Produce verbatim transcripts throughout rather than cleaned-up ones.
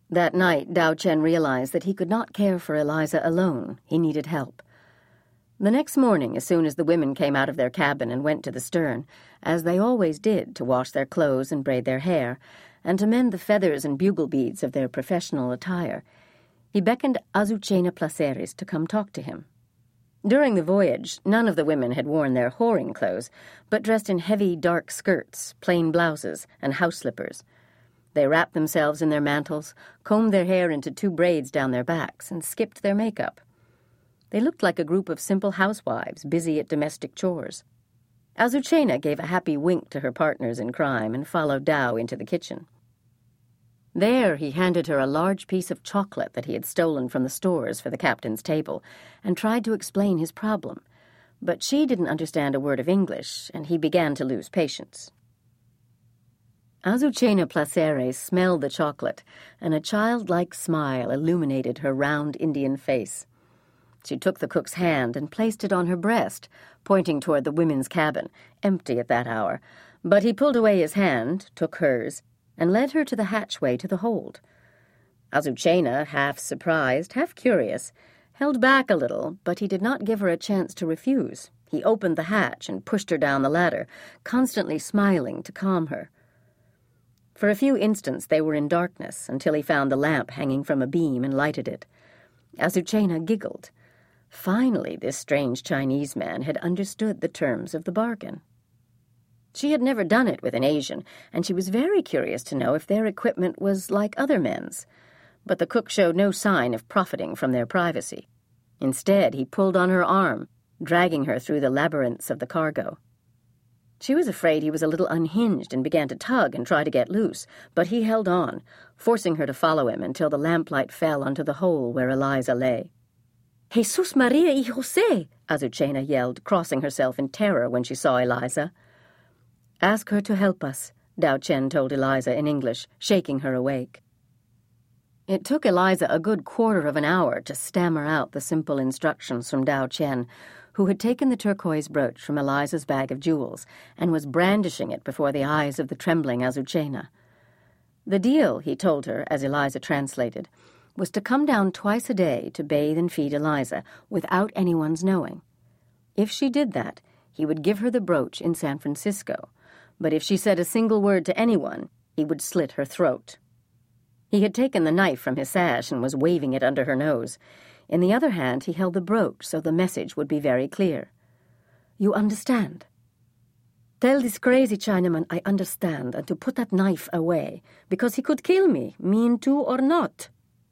That night, Dao Chen realized that he could not care for Eliza alone. He needed help. The next morning, as soon as the women came out of their cabin and went to the stern, as they always did, to wash their clothes and braid their hair, and to mend the feathers and bugle beads of their professional attire, he beckoned Azucena Placeres to come talk to him. During the voyage, none of the women had worn their whoring clothes, but dressed in heavy, dark skirts, plain blouses, and house slippers. They wrapped themselves in their mantles, combed their hair into two braids down their backs, and skipped their makeup. They looked like a group of simple housewives busy at domestic chores. Azucena gave a happy wink to her partners in crime and followed Dao into the kitchen. There he handed her a large piece of chocolate that he had stolen from the stores for the captain's table and tried to explain his problem. But she didn't understand a word of English, and he began to lose patience. Azucena Placeres smelled the chocolate, and a childlike smile illuminated her round Indian face. She took the cook's hand and placed it on her breast, pointing toward the women's cabin, empty at that hour. But he pulled away his hand, took hers, and led her to the hatchway to the hold. Azucena, half surprised, half curious, held back a little, but he did not give her a chance to refuse. He opened the hatch and pushed her down the ladder, constantly smiling to calm her. For a few instants they were in darkness, until he found the lamp hanging from a beam and lighted it. Azucena giggled. Finally, this strange Chinese man had understood the terms of the bargain. She had never done it with an Asian, and she was very curious to know if their equipment was like other men's. But the cook showed no sign of profiting from their privacy. Instead, he pulled on her arm, dragging her through the labyrinths of the cargo. She was afraid he was a little unhinged and began to tug and try to get loose, but he held on, forcing her to follow him until the lamplight fell onto the hole where Eliza lay. "Jesus Maria y José!" Azucena yelled, crossing herself in terror when she saw Eliza. "Ask her to help us," Dao Chen told Eliza in English, shaking her awake. It took Eliza a good quarter of an hour to stammer out the simple instructions from Dao Chen, who had taken the turquoise brooch from Eliza's bag of jewels and was brandishing it before the eyes of the trembling Azucena. The deal, he told her, as Eliza translated, was to come down twice a day to bathe and feed Eliza without anyone's knowing. If she did that, he would give her the brooch in San Francisco, but if she said a single word to anyone, he would slit her throat. He had taken the knife from his sash and was waving it under her nose. In the other hand, he held the brooch so the message would be very clear. "You understand? Tell this crazy Chinaman I understand and to put that knife away, because he could kill me, mean to or not."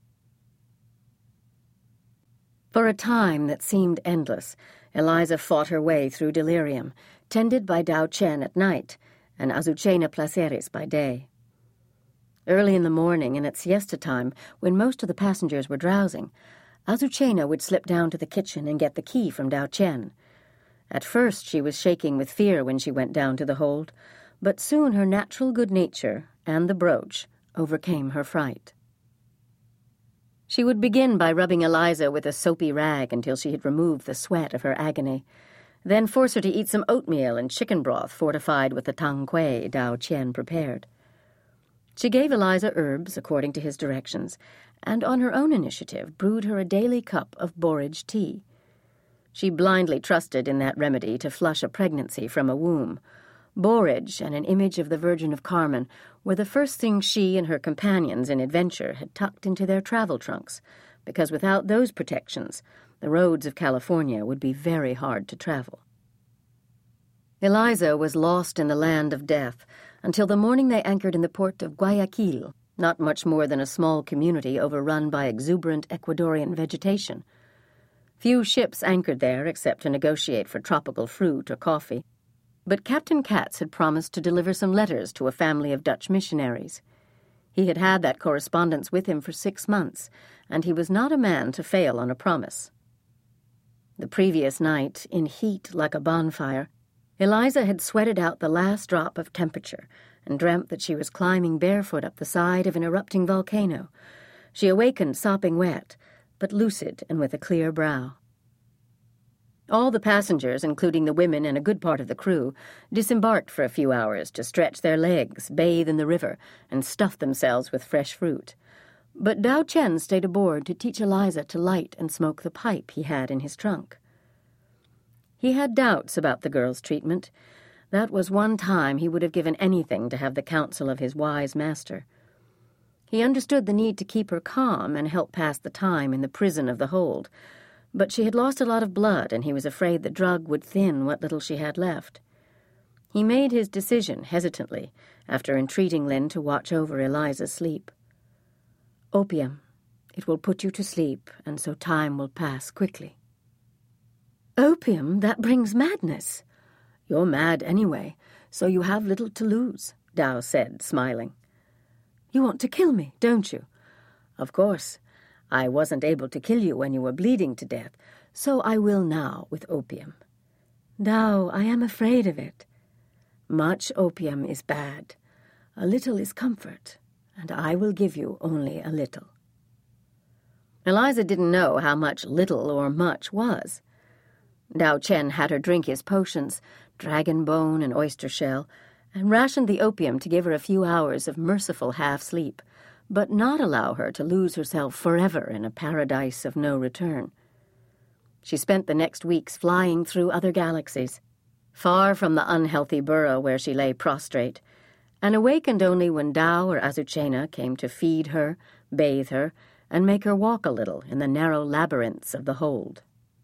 For a time that seemed endless, Eliza fought her way through delirium, tended by Dao Chen at night and Azucena Placeres by day. Early in the morning and at siesta time, when most of the passengers were drowsing, Azucena would slip down to the kitchen and get the key from Dao Chen. At first she was shaking with fear when she went down to the hold, but soon her natural good nature and the brooch overcame her fright. She would begin by rubbing Eliza with a soapy rag until she had removed the sweat of her agony, then force her to eat some oatmeal and chicken broth fortified with the tang kui Dao Chen prepared. She gave Eliza herbs according to his directions, and on her own initiative brewed her a daily cup of borage tea. She blindly trusted in that remedy to flush a pregnancy from a womb. Borage and an image of the Virgin of Carmen were the first things she and her companions in adventure had tucked into their travel trunks, because without those protections, the roads of California would be very hard to travel. Eliza was lost in the land of death until the morning they anchored in the port of Guayaquil, not much more than a small community overrun by exuberant Ecuadorian vegetation. Few ships anchored there except to negotiate for tropical fruit or coffee, but Captain Katz had promised to deliver some letters to a family of Dutch missionaries. He had had that correspondence with him for six months, and he was not a man to fail on a promise. The previous night, in heat like a bonfire, Eliza had sweated out the last drop of temperature and dreamt that she was climbing barefoot up the side of an erupting volcano. She awakened sopping wet, but lucid and with a clear brow. All the passengers, including the women and a good part of the crew, disembarked for a few hours to stretch their legs, bathe in the river, and stuff themselves with fresh fruit. But Dao Chen stayed aboard to teach Eliza to light and smoke the pipe he had in his trunk. He had doubts about the girl's treatment. That was one time he would have given anything to have the counsel of his wise master. He understood the need to keep her calm and help pass the time in the prison of the hold, but she had lost a lot of blood, and he was afraid the drug would thin what little she had left. He made his decision hesitantly, after entreating Lin to watch over Eliza's sleep. "Opium. It will put you to sleep, and so time will pass quickly." "Opium? That brings madness." "You're mad anyway, so you have little to lose," Dao said, smiling. "You want to kill me, don't you?" "Of course. I wasn't able to kill you when you were bleeding to death, so I will now with opium." "Dao, I am afraid of it." "Much opium is bad. A little is comfort, and I will give you only a little." Eliza didn't know how much little or much was. Dao Chen had her drink his potions, dragon bone and oyster shell, and rationed the opium to give her a few hours of merciful half-sleep, but not allow her to lose herself forever in a paradise of no return. She spent the next weeks flying through other galaxies, far from the unhealthy burrow where she lay prostrate, and awakened only when Dao or Azucena came to feed her, bathe her, and make her walk a little in the narrow labyrinths of the hold.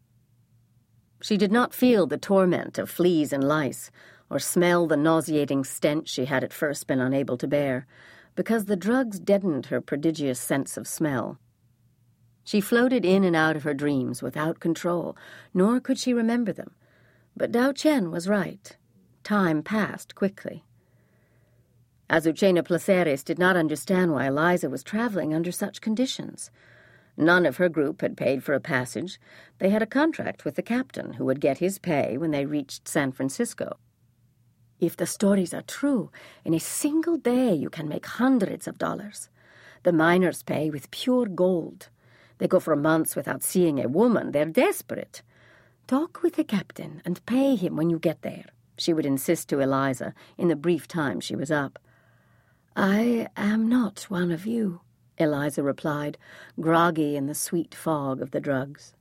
She did not feel the torment of fleas and lice, or smell the nauseating stench she had at first been unable to bear, because the drugs deadened her prodigious sense of smell. She floated in and out of her dreams without control, nor could she remember them. But Dao Chen was right. Time passed quickly. Azucena Placeres did not understand why Eliza was traveling under such conditions. None of her group had paid for a passage. They had a contract with the captain, who would get his pay when they reached San Francisco. "If the stories are true, in a single day you can make hundreds of dollars. The miners pay with pure gold. They go for months without seeing a woman. They're desperate. Talk with the captain and pay him when you get there," she would insist to Eliza in the brief time she was up. "I am not one of you," Eliza replied, groggy in the sweet fog of the drugs.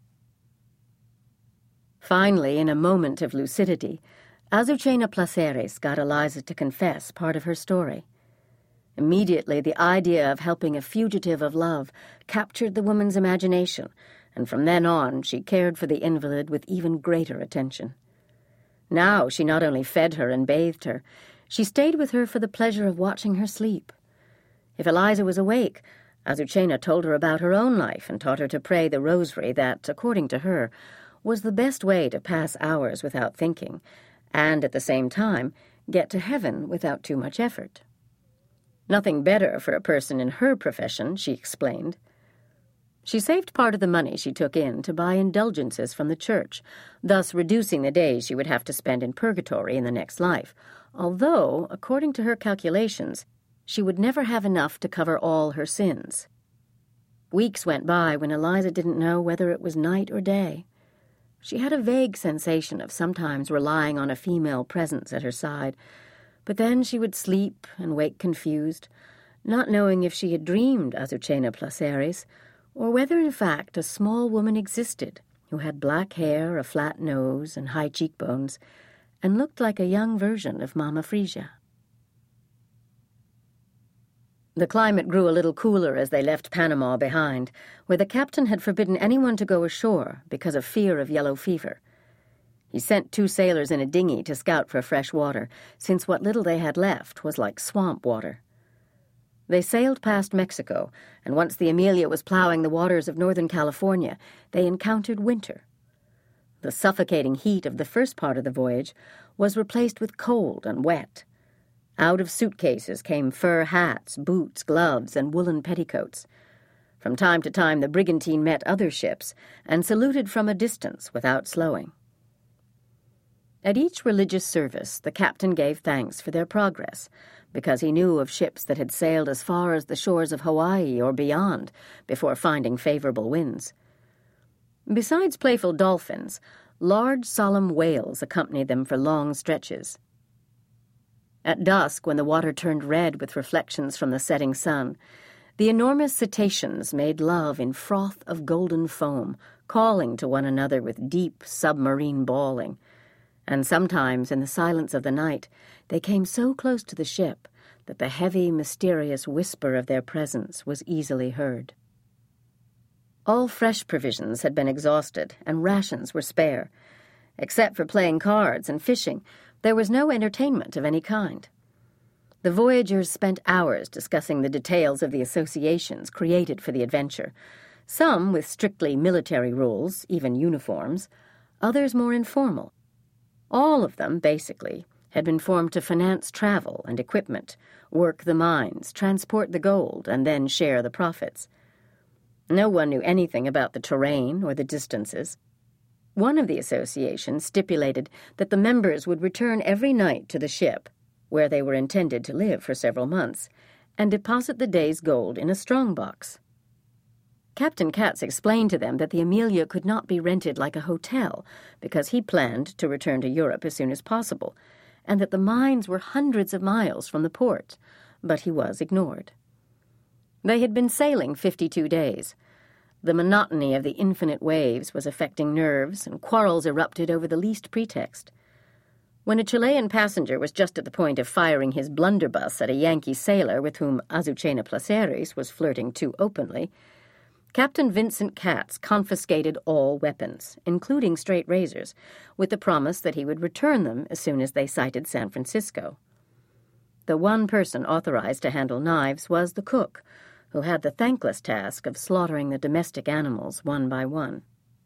Finally, in a moment of lucidity, Azucena Placeres got Eliza to confess part of her story. Immediately, the idea of helping a fugitive of love captured the woman's imagination, and from then on she cared for the invalid with even greater attention. Now she not only fed her and bathed her, she stayed with her for the pleasure of watching her sleep. If Eliza was awake, Azucena told her about her own life and taught her to pray the rosary that, according to her, was the best way to pass hours without thinking, and at the same time get to heaven without too much effort. Nothing better for a person in her profession, she explained. She saved part of the money she took in to buy indulgences from the church, thus reducing the days she would have to spend in purgatory in the next life, although, according to her calculations, she would never have enough to cover all her sins. Weeks went by when Eliza didn't know whether it was night or day. She had a vague sensation of sometimes relying on a female presence at her side, but then she would sleep and wake confused, not knowing if she had dreamed Azucena Placeres, or whether in fact a small woman existed who had black hair, a flat nose, and high cheekbones, and looked like a young version of Mama Frisia. The climate grew a little cooler as they left Panama behind, where the captain had forbidden anyone to go ashore because of fear of yellow fever. He sent two sailors in a dinghy to scout for fresh water, since what little they had left was like swamp water. They sailed past Mexico, and once the Amelia was plowing the waters of Northern California, they encountered winter. The suffocating heat of the first part of the voyage was replaced with cold and wet. Out of suitcases came fur hats, boots, gloves, and woolen petticoats. From time to time the brigantine met other ships and saluted from a distance without slowing. At each religious service, the captain gave thanks for their progress, because he knew of ships that had sailed as far as the shores of Hawaii or beyond before finding favorable winds. Besides playful dolphins, large solemn whales accompanied them for long stretches. At dusk, when the water turned red with reflections from the setting sun, The enormous cetaceans made love in froth of golden foam, calling to one another with deep submarine bawling. And sometimes, in the silence of the night, they came so close to the ship that the heavy, mysterious whisper of their presence was easily heard. All fresh provisions had been exhausted, and rations were spare. Except for playing cards and fishing, there was no entertainment of any kind. The voyagers spent hours discussing the details of the associations created for the adventure, some with strictly military rules, even uniforms, others more informal. All of them, basically, had been formed to finance travel and equipment, work the mines, transport the gold, and then share the profits. No one knew anything about the terrain or the distances. One of the associations stipulated that the members would return every night to the ship, where they were intended to live for several months, and deposit the day's gold in a strongbox. Captain Katz explained to them that the Amelia could not be rented like a hotel because he planned to return to Europe as soon as possible, and that the mines were hundreds of miles from the port, but he was ignored. They had been sailing fifty-two days. The monotony of the infinite waves was affecting nerves, and quarrels erupted over the least pretext. When a Chilean passenger was just at the point of firing his blunderbuss at a Yankee sailor with whom Azucena Placeres was flirting too openly, Captain Vincent Katz confiscated all weapons, including straight razors, with the promise that he would return them as soon as they sighted San Francisco. The one person authorized to handle knives was the cook, who had the thankless task of slaughtering the domestic animals one by one.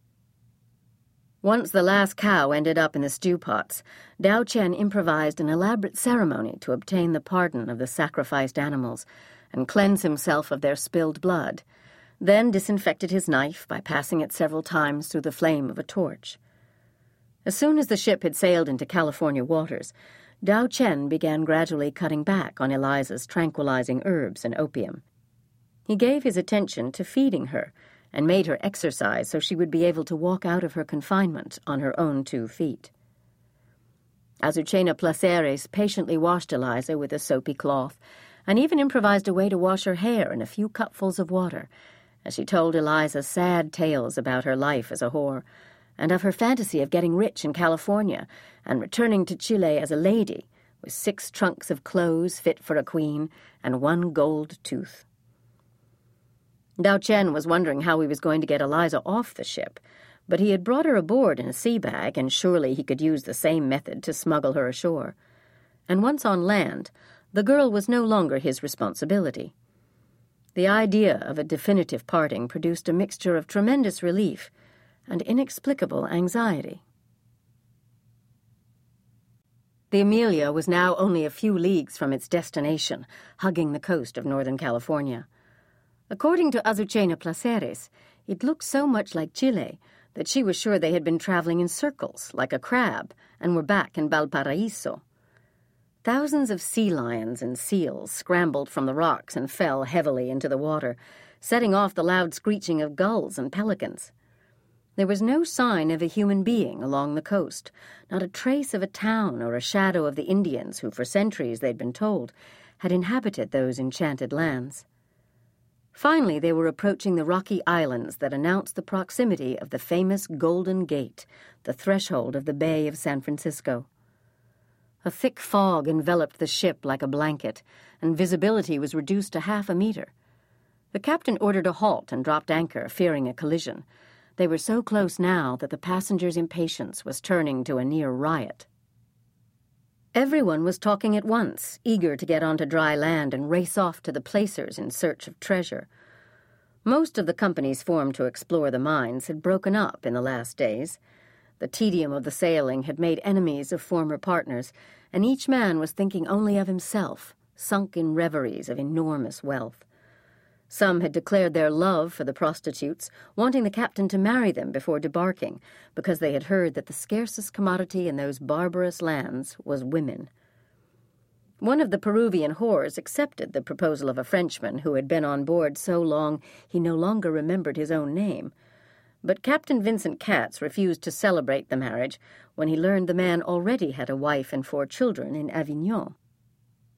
Once the last cow ended up in the stew pots, Dao Chen improvised an elaborate ceremony to obtain the pardon of the sacrificed animals and cleanse himself of their spilled blood, then disinfected his knife by passing it several times through the flame of a torch. As soon as the ship had sailed into California waters, Dao Chen began gradually cutting back on Eliza's tranquilizing herbs and opium. He gave his attention to feeding her, and made her exercise so she would be able to walk out of her confinement on her own two feet. Azucena Placeres patiently washed Eliza with a soapy cloth, and even improvised a way to wash her hair in a few cupfuls of water, as she told Eliza sad tales about her life as a whore, and of her fantasy of getting rich in California and returning to Chile as a lady, with six trunks of clothes fit for a queen and one gold tooth. Dao Chen was wondering how he was going to get Eliza off the ship, but he had brought her aboard in a sea bag, and surely he could use the same method to smuggle her ashore. And once on land, the girl was no longer his responsibility. The idea of a definitive parting produced a mixture of tremendous relief and inexplicable anxiety. The Amelia was now only a few leagues from its destination, hugging the coast of Northern California. According to Azucena Placeres, it looked so much like Chile that she was sure they had been traveling in circles, like a crab, and were back in Valparaiso. Thousands of sea lions and seals scrambled from the rocks and fell heavily into the water, setting off the loud screeching of gulls and pelicans. There was no sign of a human being along the coast, not a trace of a town or a shadow of the Indians who, for centuries, they'd been told, had inhabited those enchanted lands. Finally, they were approaching the rocky islands that announced the proximity of the famous Golden Gate, the threshold of the Bay of San Francisco. A thick fog enveloped the ship like a blanket, and visibility was reduced to half a meter. The captain ordered a halt and dropped anchor, fearing a collision. They were so close now that the passengers' impatience was turning to a near riot. Everyone was talking at once, eager to get onto dry land and race off to the placers in search of treasure. Most of the companies formed to explore the mines had broken up in the last days. The tedium of the sailing had made enemies of former partners, and each man was thinking only of himself, sunk in reveries of enormous wealth. Some had declared their love for the prostitutes, wanting the captain to marry them before debarking, because they had heard that the scarcest commodity in those barbarous lands was women. One of the Peruvian whores accepted the proposal of a Frenchman who had been on board so long he no longer remembered his own name. But Captain Vincent Katz refused to celebrate the marriage when he learned the man already had a wife and four children in Avignon.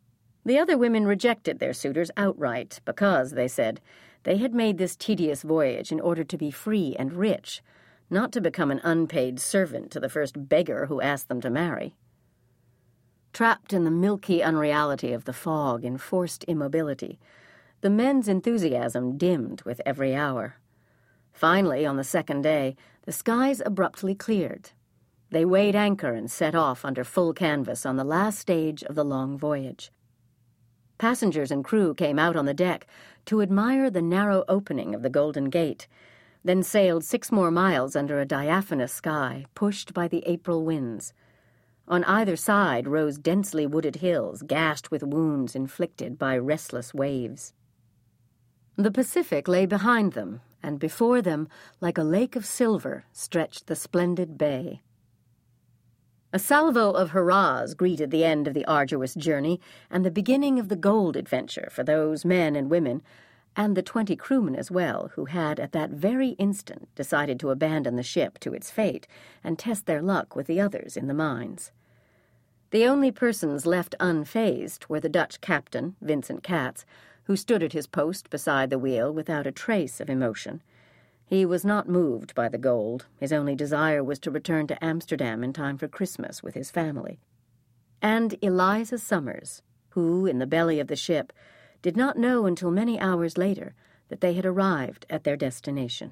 The other women rejected their suitors outright because, they said, they had made this tedious voyage in order to be free and rich, not to become an unpaid servant to the first beggar who asked them to marry. Trapped in the milky unreality of the fog and forced immobility, the men's enthusiasm dimmed with every hour. Finally, on the second day, the skies abruptly cleared. They weighed anchor and set off under full canvas on the last stage of the long voyage. Passengers and crew came out on the deck to admire the narrow opening of the Golden Gate, then sailed six more miles under a diaphanous sky pushed by the April winds. On either side rose densely wooded hills gashed with wounds inflicted by restless waves. The Pacific lay behind them, and before them, like a lake of silver, stretched the splendid bay. A salvo of hurrahs greeted the end of the arduous journey and the beginning of the gold adventure for those men and women, and the twenty crewmen as well, who had at that very instant decided to abandon the ship to its fate and test their luck with the others in the mines. The only persons left unfazed were the Dutch captain, Vincent Katz, who stood at his post beside the wheel without a trace of emotion. He was not moved by the gold. His only desire was to return to Amsterdam in time for Christmas with his family. And Eliza Summers, who, in the belly of the ship, did not know until many hours later that they had arrived at their destination.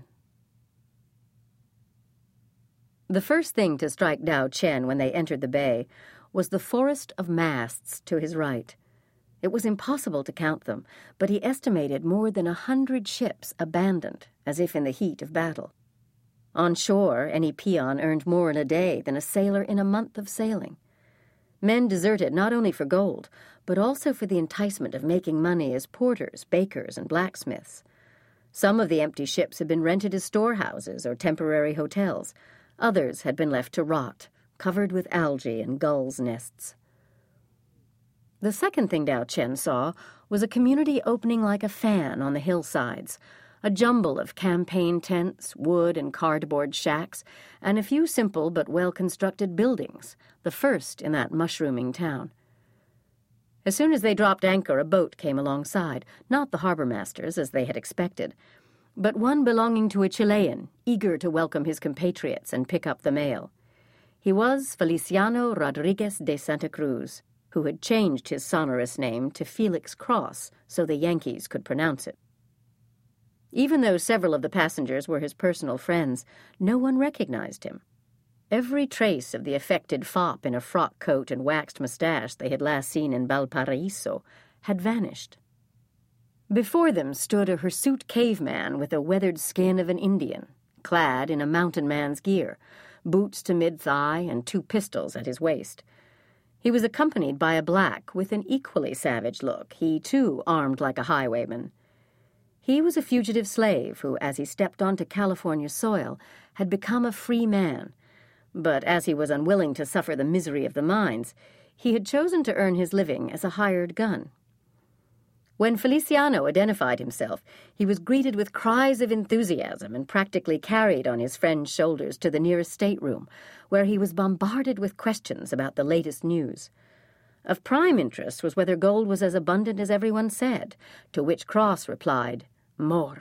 The first thing to strike Dao Chen when they entered the bay was the forest of masts to his right. It was impossible to count them, but he estimated more than a hundred ships abandoned, as if in the heat of battle. On shore, any peon earned more in a day than a sailor in a month of sailing. Men deserted not only for gold, but also for the enticement of making money as porters, bakers, and blacksmiths. Some of the empty ships had been rented as storehouses or temporary hotels. Others had been left to rot, covered with algae and gulls' nests. The second thing Dao Chen saw was a community opening like a fan on the hillsides, a jumble of campaign tents, wood and cardboard shacks, and a few simple but well-constructed buildings, the first in that mushrooming town. As soon as they dropped anchor, a boat came alongside, not the harbor-master's, as they had expected, but one belonging to a Chilean, eager to welcome his compatriots and pick up the mail. He was Feliciano Rodriguez de Santa Cruz, who had changed his sonorous name to Felix Cross so the Yankees could pronounce it. Even though several of the passengers were his personal friends, no one recognized him. Every trace of the affected fop in a frock coat and waxed mustache they had last seen in Valparaiso had vanished. Before them stood a hirsute caveman with the weathered skin of an Indian, clad in a mountain man's gear, boots to mid-thigh and two pistols at his waist. He was accompanied by a black with an equally savage look, he too armed like a highwayman. He was a fugitive slave who, as he stepped onto California soil, had become a free man. But as he was unwilling to suffer the misery of the mines, he had chosen to earn his living as a hired gun. When Feliciano identified himself, he was greeted with cries of enthusiasm and practically carried on his friend's shoulders to the nearest stateroom, where he was bombarded with questions about the latest news. Of prime interest was whether gold was as abundant as everyone said, to which Cross replied, "More."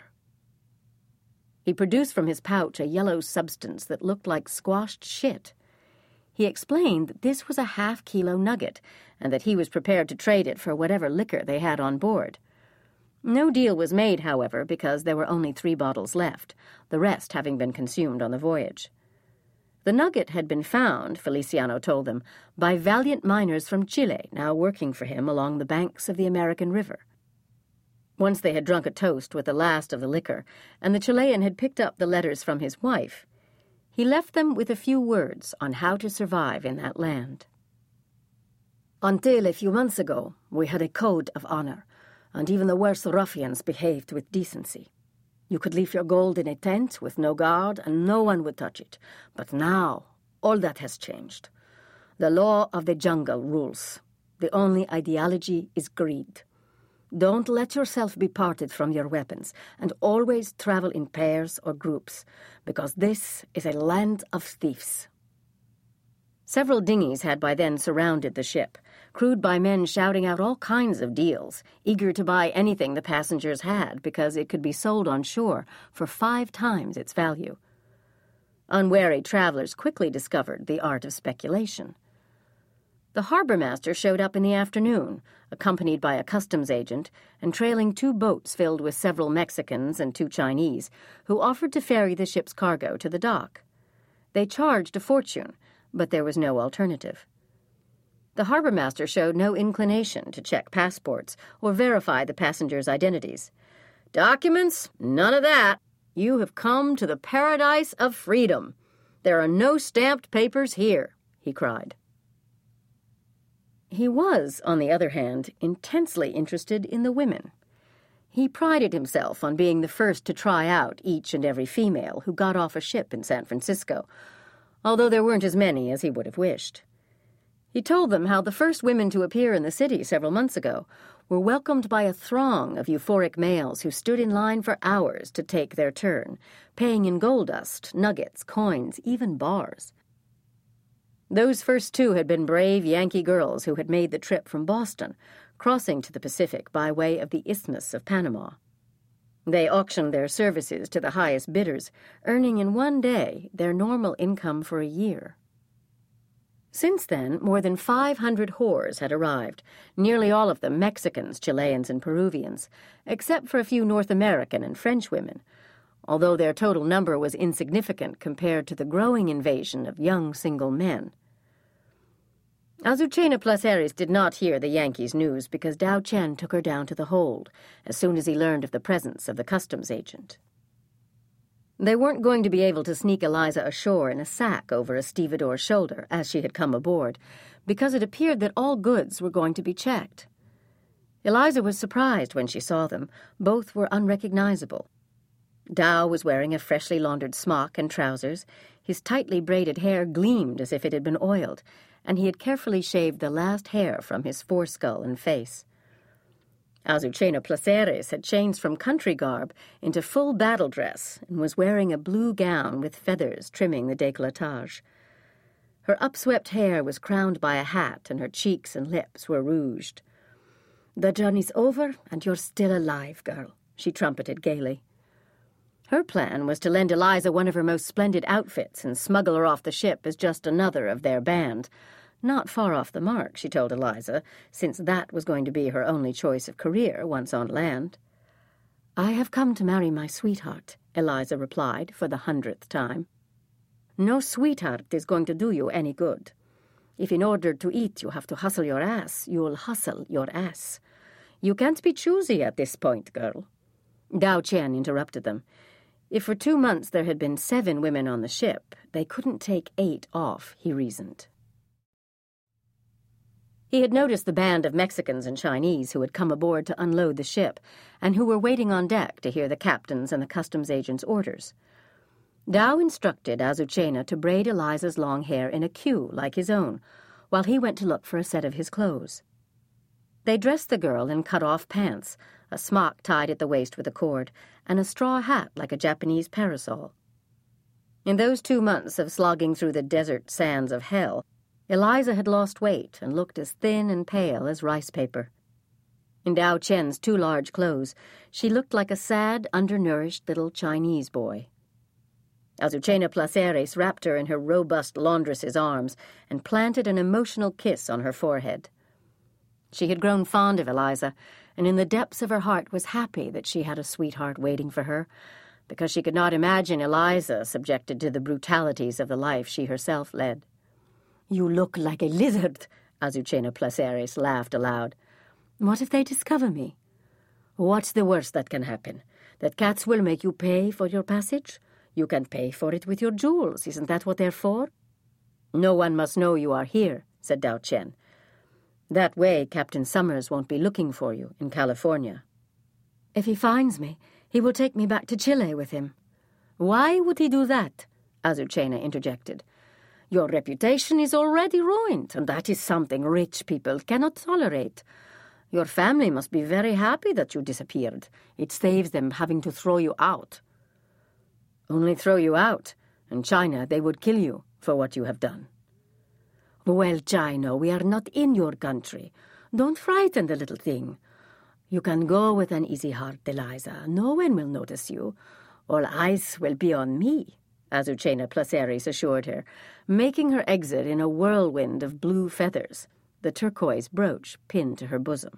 He produced from his pouch a yellow substance that looked like squashed shit. He explained that this was a half-kilo nugget, and that he was prepared to trade it for whatever liquor they had on board. No deal was made, however, because there were only three bottles left, the rest having been consumed on the voyage. The nugget had been found, Feliciano told them, by valiant miners from Chile now working for him along the banks of the American River. Once they had drunk a toast with the last of the liquor, and the Chilean had picked up the letters from his wife, he left them with a few words on how to survive in that land. "Until a few months ago, we had a code of honor, and even the worst ruffians behaved with decency. You could leave your gold in a tent with no guard, and no one would touch it. But now, all that has changed. The law of the jungle rules. The only ideology is greed. Don't let yourself be parted from your weapons, and always travel in pairs or groups, because this is a land of thieves." Several dinghies had by then surrounded the ship. crewed by men shouting out all kinds of deals, eager to buy anything the passengers had because it could be sold on shore for five times its value. Unwary travelers quickly discovered the art of speculation. The harbor master showed up in the afternoon, accompanied by a customs agent and trailing two boats filled with several Mexicans and two Chinese, who offered to ferry the ship's cargo to the dock. They charged a fortune, but there was no alternative. The harbor master showed no inclination to check passports or verify the passengers' identities. "Documents? None of that. You have come to the paradise of freedom. There are no stamped papers here," he cried. He was, on the other hand, intensely interested in the women. He prided himself on being the first to try out each and every female who got off a ship in San Francisco, although there weren't as many as he would have wished. He told them how the first women to appear in the city several months ago were welcomed by a throng of euphoric males who stood in line for hours to take their turn, paying in gold dust, nuggets, coins, even bars. Those first two had been brave Yankee girls who had made the trip from Boston, crossing to the Pacific by way of the Isthmus of Panama. They auctioned their services to the highest bidders, earning in one day their normal income for a year. Since then, more than five hundred whores had arrived, nearly all of them Mexicans, Chileans, and Peruvians, except for a few North American and French women, although their total number was insignificant compared to the growing invasion of young single men. Azucena Placeres did not hear the Yankees' news because Dao Chen took her down to the hold as soon as he learned of the presence of the customs agent. They weren't going to be able to sneak Eliza ashore in a sack over a stevedore's shoulder as she had come aboard, because it appeared that all goods were going to be checked. Eliza was surprised when she saw them. Both were unrecognizable. Dao was wearing a freshly laundered smock and trousers. His tightly braided hair gleamed as if it had been oiled, and he had carefully shaved the last hair from his foreskull and face. Azucena Placeres had changed from country garb into full battle dress and was wearing a blue gown with feathers trimming the décolletage. Her upswept hair was crowned by a hat, and her cheeks and lips were rouged. "The journey's over, and you're still alive, girl," she trumpeted gaily. Her plan was to lend Eliza one of her most splendid outfits and smuggle her off the ship as just another of their band. Not far off the mark, she told Eliza, since that was going to be her only choice of career once on land. "I have come to marry my sweetheart," Eliza replied for the hundredth time. "No sweetheart is going to do you any good. If in order to eat you have to hustle your ass, you'll hustle your ass. You can't be choosy at this point, girl." Dao Chen interrupted them. If for two months there had been seven women on the ship, they couldn't take eight off, he reasoned. He had noticed the band of Mexicans and Chinese who had come aboard to unload the ship, and who were waiting on deck to hear the captain's and the customs agent's orders. Dao instructed Azucena to braid Eliza's long hair in a queue like his own, while he went to look for a set of his clothes. They dressed the girl in cut-off pants, a smock tied at the waist with a cord, and a straw hat like a Japanese parasol. In those two months of slogging through the desert sands of hell, Eliza had lost weight and looked as thin and pale as rice paper. In Dao Chen's too large clothes, she looked like a sad, undernourished little Chinese boy. Azucena Placeres wrapped her in her robust laundress's arms and planted an emotional kiss on her forehead. She had grown fond of Eliza, and in the depths of her heart was happy that she had a sweetheart waiting for her, because she could not imagine Eliza subjected to the brutalities of the life she herself led. "You look like a lizard," Azucena Placeres laughed aloud. "What if they discover me?" "What's the worst that can happen? That cats will make you pay for your passage? You can pay for it with your jewels. Isn't that what they're for?" "No one must know you are here," said Dao Chen. "That way Captain Summers won't be looking for you in California." "If he finds me, he will take me back to Chile with him." "Why would he do that?" Azucena interjected. "Your reputation is already ruined, and that is something rich people cannot tolerate. Your family must be very happy that you disappeared. It saves them having to throw you out." "Only throw you out. In China, they would kill you for what you have done." Well, Chino, we are not in your country. Don't frighten the little thing. You can go with an easy heart, Eliza. No one will notice you. All eyes will be on me, Azucena Placeres assured her, making her exit in a whirlwind of blue feathers, the turquoise brooch pinned to her bosom.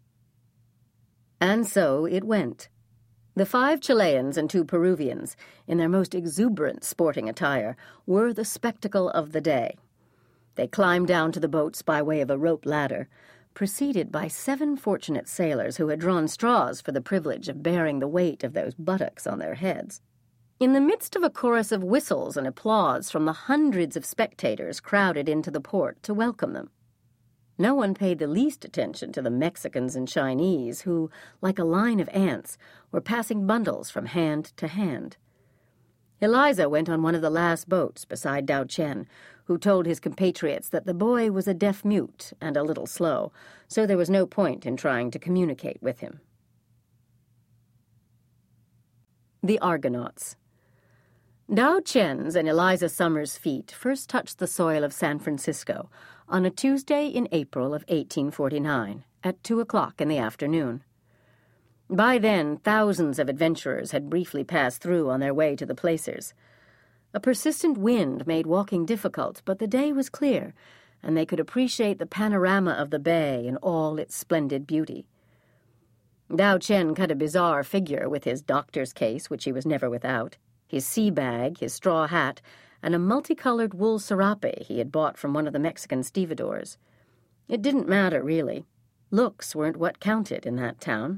And so it went. The five Chileans and two Peruvians, in their most exuberant sporting attire, were the spectacle of the day. They climbed down to the boats by way of a rope ladder, preceded by seven fortunate sailors who had drawn straws for the privilege of bearing the weight of those buttocks on their heads. In the midst of a chorus of whistles and applause from the hundreds of spectators crowded into the port to welcome them, no one paid the least attention to the Mexicans and Chinese who, like a line of ants, were passing bundles from hand to hand. Eliza went on one of the last boats beside Dao Chen, who told his compatriots that the boy was a deaf mute and a little slow, so there was no point in trying to communicate with him. The Argonauts. Dao Chen's and Eliza Summers' feet first touched the soil of San Francisco on a Tuesday in April of eighteen forty-nine, at two o'clock in the afternoon. By then, thousands of adventurers had briefly passed through on their way to the placers. A persistent wind made walking difficult, but the day was clear, and they could appreciate the panorama of the bay in all its splendid beauty. Dao Chen cut a bizarre figure with his doctor's case, which he was never without, his sea bag, his straw hat, and a multicolored wool serape he had bought from one of the Mexican stevedores. It didn't matter, really. Looks weren't what counted in that town.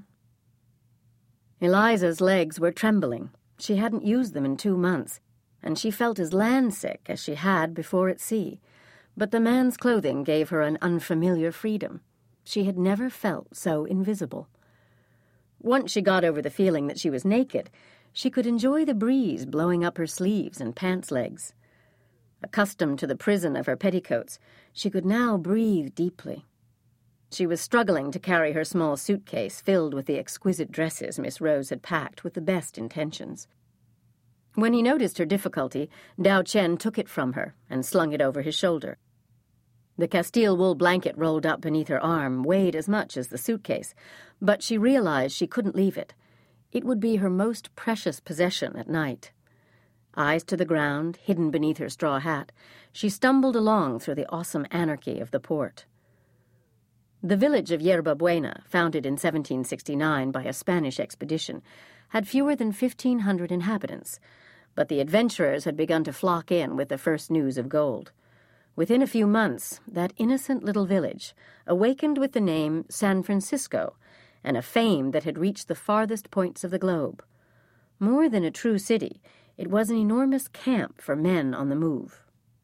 Eliza's legs were trembling. She hadn't used them in two months, and she felt as land-sick as she had before at sea. But the man's clothing gave her an unfamiliar freedom. She had never felt so invisible. Once she got over the feeling that she was naked, she could enjoy the breeze blowing up her sleeves and pants legs. Accustomed to the prison of her petticoats, she could now breathe deeply. She was struggling to carry her small suitcase filled with the exquisite dresses Miss Rose had packed with the best intentions. When he noticed her difficulty, Dao Chen took it from her and slung it over his shoulder. The Castile wool blanket rolled up beneath her arm weighed as much as the suitcase, but she realized she couldn't leave it. It would be her most precious possession at night. Eyes to the ground, hidden beneath her straw hat, she stumbled along through the awesome anarchy of the port. The village of Yerba Buena, founded in seventeen sixty-nine by a Spanish expedition, had fewer than fifteen hundred inhabitants, but the adventurers had begun to flock in with the first news of gold. Within a few months, that innocent little village awakened with the name San Francisco, and a fame that had reached the farthest points of the globe. More than a true city, it was an enormous camp for men on the move.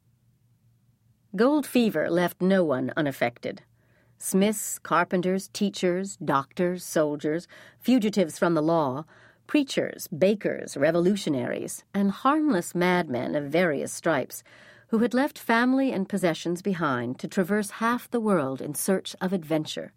Gold fever left no one unaffected. Smiths, carpenters, teachers, doctors, soldiers, fugitives from the law, preachers, bakers, revolutionaries, and harmless madmen of various stripes who had left family and possessions behind to traverse half the world in search of adventure.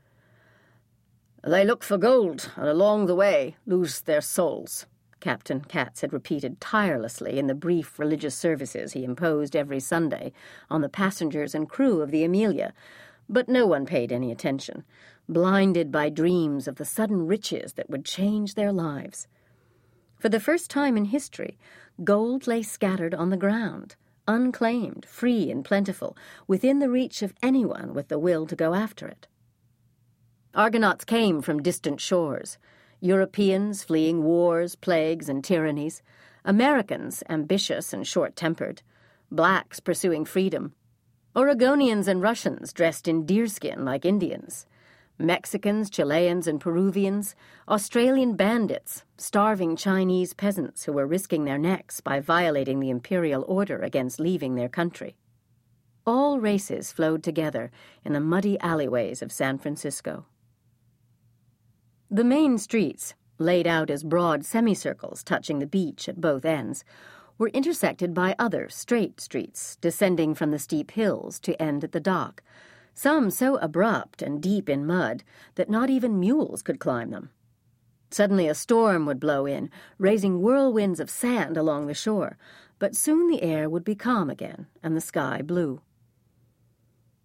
"They look for gold, and along the way lose their souls," Captain Katz had repeated tirelessly in the brief religious services he imposed every Sunday on the passengers and crew of the Amelia, but no one paid any attention, blinded by dreams of the sudden riches that would change their lives. For the first time in history, gold lay scattered on the ground, unclaimed, free and plentiful, within the reach of anyone with the will to go after it. Argonauts came from distant shores, Europeans fleeing wars, plagues, and tyrannies, Americans ambitious and short-tempered, blacks pursuing freedom, Oregonians and Russians dressed in deerskin like Indians, Mexicans, Chileans, and Peruvians, Australian bandits, starving Chinese peasants who were risking their necks by violating the imperial order against leaving their country. All races flowed together in the muddy alleyways of San Francisco. The main streets, laid out as broad semicircles touching the beach at both ends, were intersected by other straight streets descending from the steep hills to end at the dock, some so abrupt and deep in mud that not even mules could climb them. Suddenly a storm would blow in, raising whirlwinds of sand along the shore, but soon the air would be calm again and the sky blue.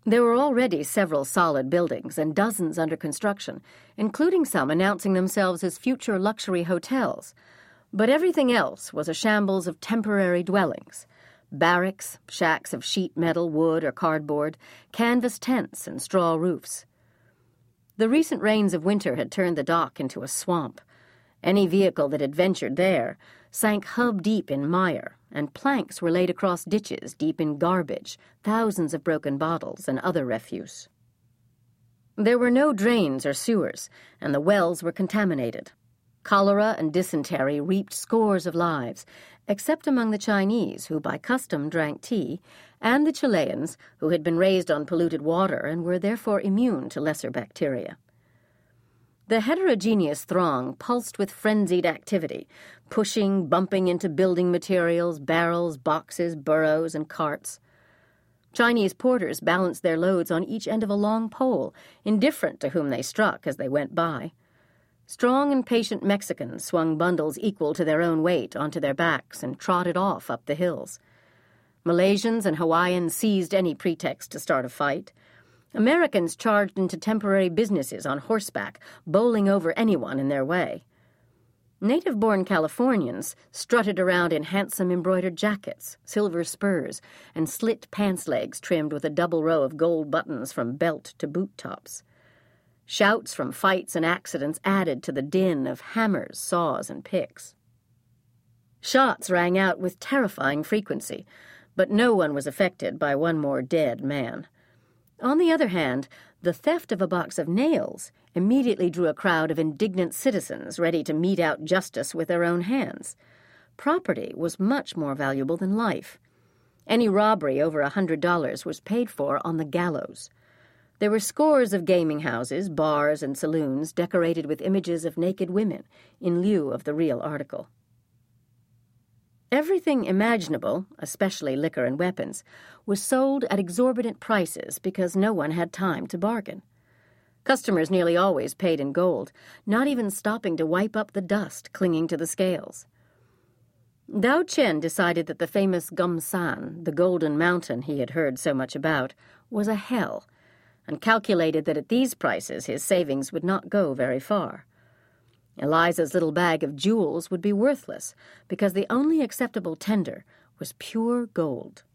There were already several solid buildings and dozens under construction, including some announcing themselves as future luxury hotels. But everything else was a shambles of temporary dwellings. Barracks, shacks of sheet metal, wood, or cardboard, canvas tents, and straw roofs. The recent rains of winter had turned the dock into a swamp. Any vehicle that had ventured there sank hub-deep in mire, and planks were laid across ditches deep in garbage, thousands of broken bottles, and other refuse. There were no drains or sewers, and the wells were contaminated. Cholera and dysentery reaped scores of lives, except among the Chinese, who by custom drank tea, and the Chileans, who had been raised on polluted water and were therefore immune to lesser bacteria. The heterogeneous throng pulsed with frenzied activity, pushing, bumping into building materials, barrels, boxes, burros, and carts. Chinese porters balanced their loads on each end of a long pole, indifferent to whom they struck as they went by. Strong and patient Mexicans swung bundles equal to their own weight onto their backs and trotted off up the hills. Malaysians and Hawaiians seized any pretext to start a fight. Americans charged into temporary businesses on horseback, bowling over anyone in their way. Native-born Californians strutted around in handsome embroidered jackets, silver spurs, and slit pants legs trimmed with a double row of gold buttons from belt to boot tops. Shouts from fights and accidents added to the din of hammers, saws, and picks. Shots rang out with terrifying frequency, but no one was affected by one more dead man. On the other hand, the theft of a box of nails immediately drew a crowd of indignant citizens ready to mete out justice with their own hands. Property was much more valuable than life. Any robbery over a hundred dollars was paid for on the gallows. There were scores of gaming houses, bars, and saloons decorated with images of naked women in lieu of the real article. Everything imaginable, especially liquor and weapons, was sold at exorbitant prices because no one had time to bargain. Customers nearly always paid in gold, not even stopping to wipe up the dust clinging to the scales. Dao Chen decided that the famous Gumsan, the Golden Mountain he had heard so much about, was a hell, and calculated that at these prices his savings would not go very far. Eliza's little bag of jewels would be worthless because the only acceptable tender was pure gold.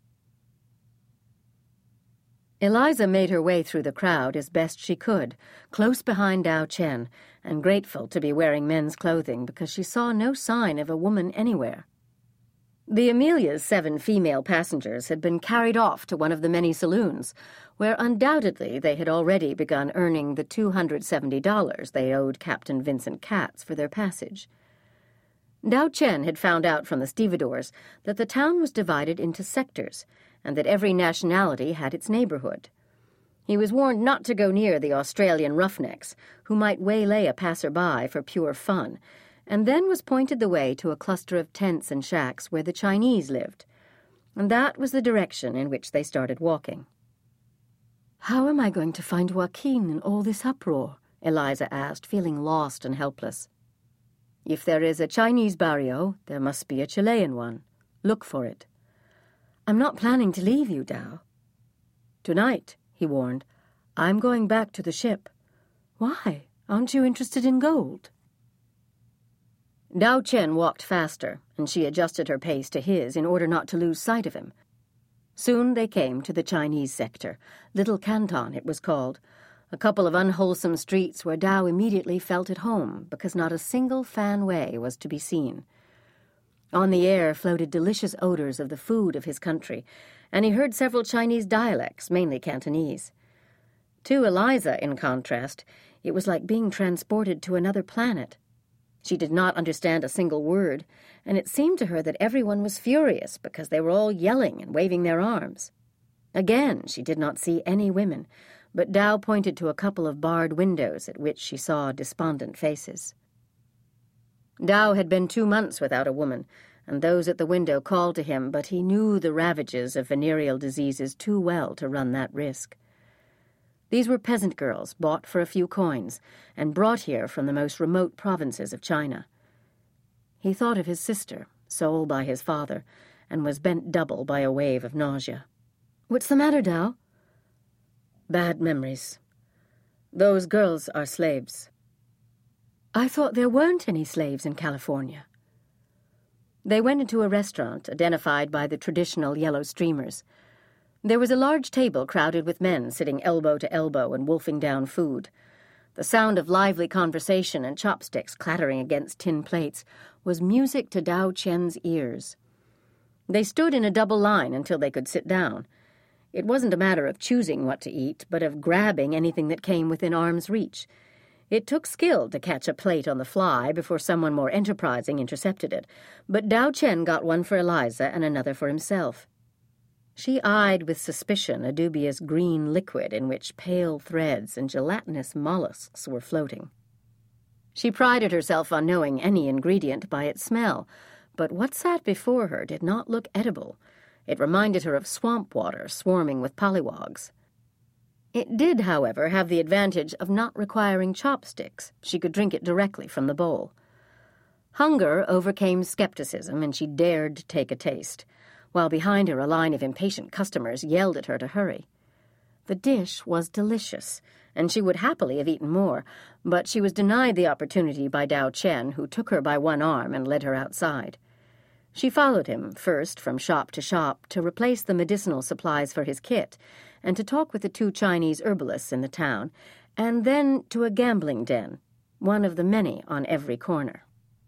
Eliza made her way through the crowd as best she could, close behind Dao Chen, and grateful to be wearing men's clothing because she saw no sign of a woman anywhere. The Amelia's seven female passengers had been carried off to one of the many saloons, where undoubtedly they had already begun earning the two hundred seventy dollars they owed Captain Vincent Katz for their passage. Dao Chen had found out from the stevedores that the town was divided into sectors, and that every nationality had its neighborhood. He was warned not to go near the Australian roughnecks, who might waylay a passer-by for pure fun, and then was pointed the way to a cluster of tents and shacks where the Chinese lived, and that was the direction in which they started walking. "How am I going to find Joaquin in all this uproar?" Eliza asked, feeling lost and helpless. "If there is a Chinese barrio, there must be a Chilean one. Look for it." "I'm not planning to leave you, Dao." "Tonight," he warned, "I'm going back to the ship." "Why? Aren't you interested in gold?" Dao Chen walked faster, and she adjusted her pace to his in order not to lose sight of him. Soon they came to the Chinese sector, Little Canton it was called, a couple of unwholesome streets where Dao immediately felt at home because not a single fanway was to be seen. On the air floated delicious odors of the food of his country, and he heard several Chinese dialects, mainly Cantonese. To Eliza, in contrast, it was like being transported to another planet. She did not understand a single word, and it seemed to her that everyone was furious because they were all yelling and waving their arms. Again, she did not see any women, but Dao pointed to a couple of barred windows at which she saw despondent faces. Dao had been two months without a woman, and those at the window called to him, but he knew the ravages of venereal diseases too well to run that risk. These were peasant girls bought for a few coins and brought here from the most remote provinces of China. He thought of his sister, sold by his father, and was bent double by a wave of nausea. "What's the matter, Dao?" Bad memories. Those girls are slaves. I thought there weren't any slaves in California. They went into a restaurant identified by the traditional yellow streamers. There was a large table crowded with men sitting elbow to elbow and wolfing down food. The sound of lively conversation and chopsticks clattering against tin plates was music to Dao Qian's ears. They stood in a double line until they could sit down. It wasn't a matter of choosing what to eat, but of grabbing anything that came within arm's reach. It took skill to catch a plate on the fly before someone more enterprising intercepted it, but Dao Qian got one for Eliza and another for himself. She eyed with suspicion a dubious green liquid in which pale threads and gelatinous mollusks were floating. She prided herself on knowing any ingredient by its smell, but what sat before her did not look edible. It reminded her of swamp water swarming with pollywogs. It did, however, have the advantage of not requiring chopsticks. She could drink it directly from the bowl. Hunger overcame skepticism, and she dared take a taste, while behind her a line of impatient customers yelled at her to hurry. The dish was delicious, and she would happily have eaten more, but she was denied the opportunity by Dao Qian, who took her by one arm and led her outside. She followed him, first from shop to shop, to replace the medicinal supplies for his kit, and to talk with the two Chinese herbalists in the town, and then to a gambling den, one of the many on every corner.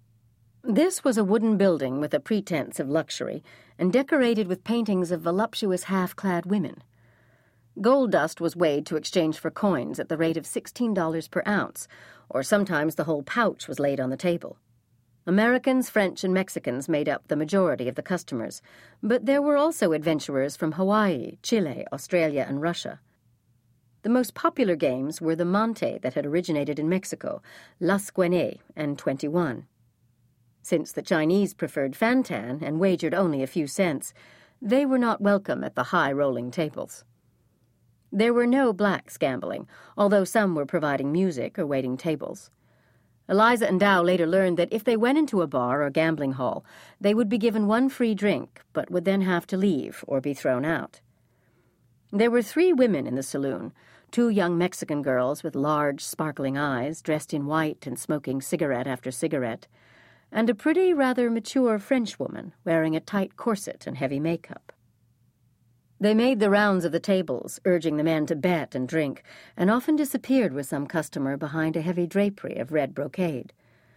This was a wooden building with a pretense of luxury, and decorated with paintings of voluptuous half-clad women. Gold dust was weighed to exchange for coins at the rate of sixteen dollars per ounce, or sometimes the whole pouch was laid on the table. Americans, French, and Mexicans made up the majority of the customers, but there were also adventurers from Hawaii, Chile, Australia, and Russia. The most popular games were the Monte that had originated in Mexico, Las Guinées, and twenty-one. Since the Chinese preferred Fantan and wagered only a few cents, they were not welcome at the high-rolling tables. There were no blacks gambling, although some were providing music or waiting tables. Eliza and Dao later learned that if they went into a bar or gambling hall, they would be given one free drink, but would then have to leave or be thrown out. There were three women in the saloon, two young Mexican girls with large, sparkling eyes, dressed in white and smoking cigarette after cigarette, and a pretty, rather mature French woman wearing a tight corset and heavy makeup. They made the rounds of the tables, urging the men to bet and drink, and often disappeared with some customer behind a heavy drapery of red brocade.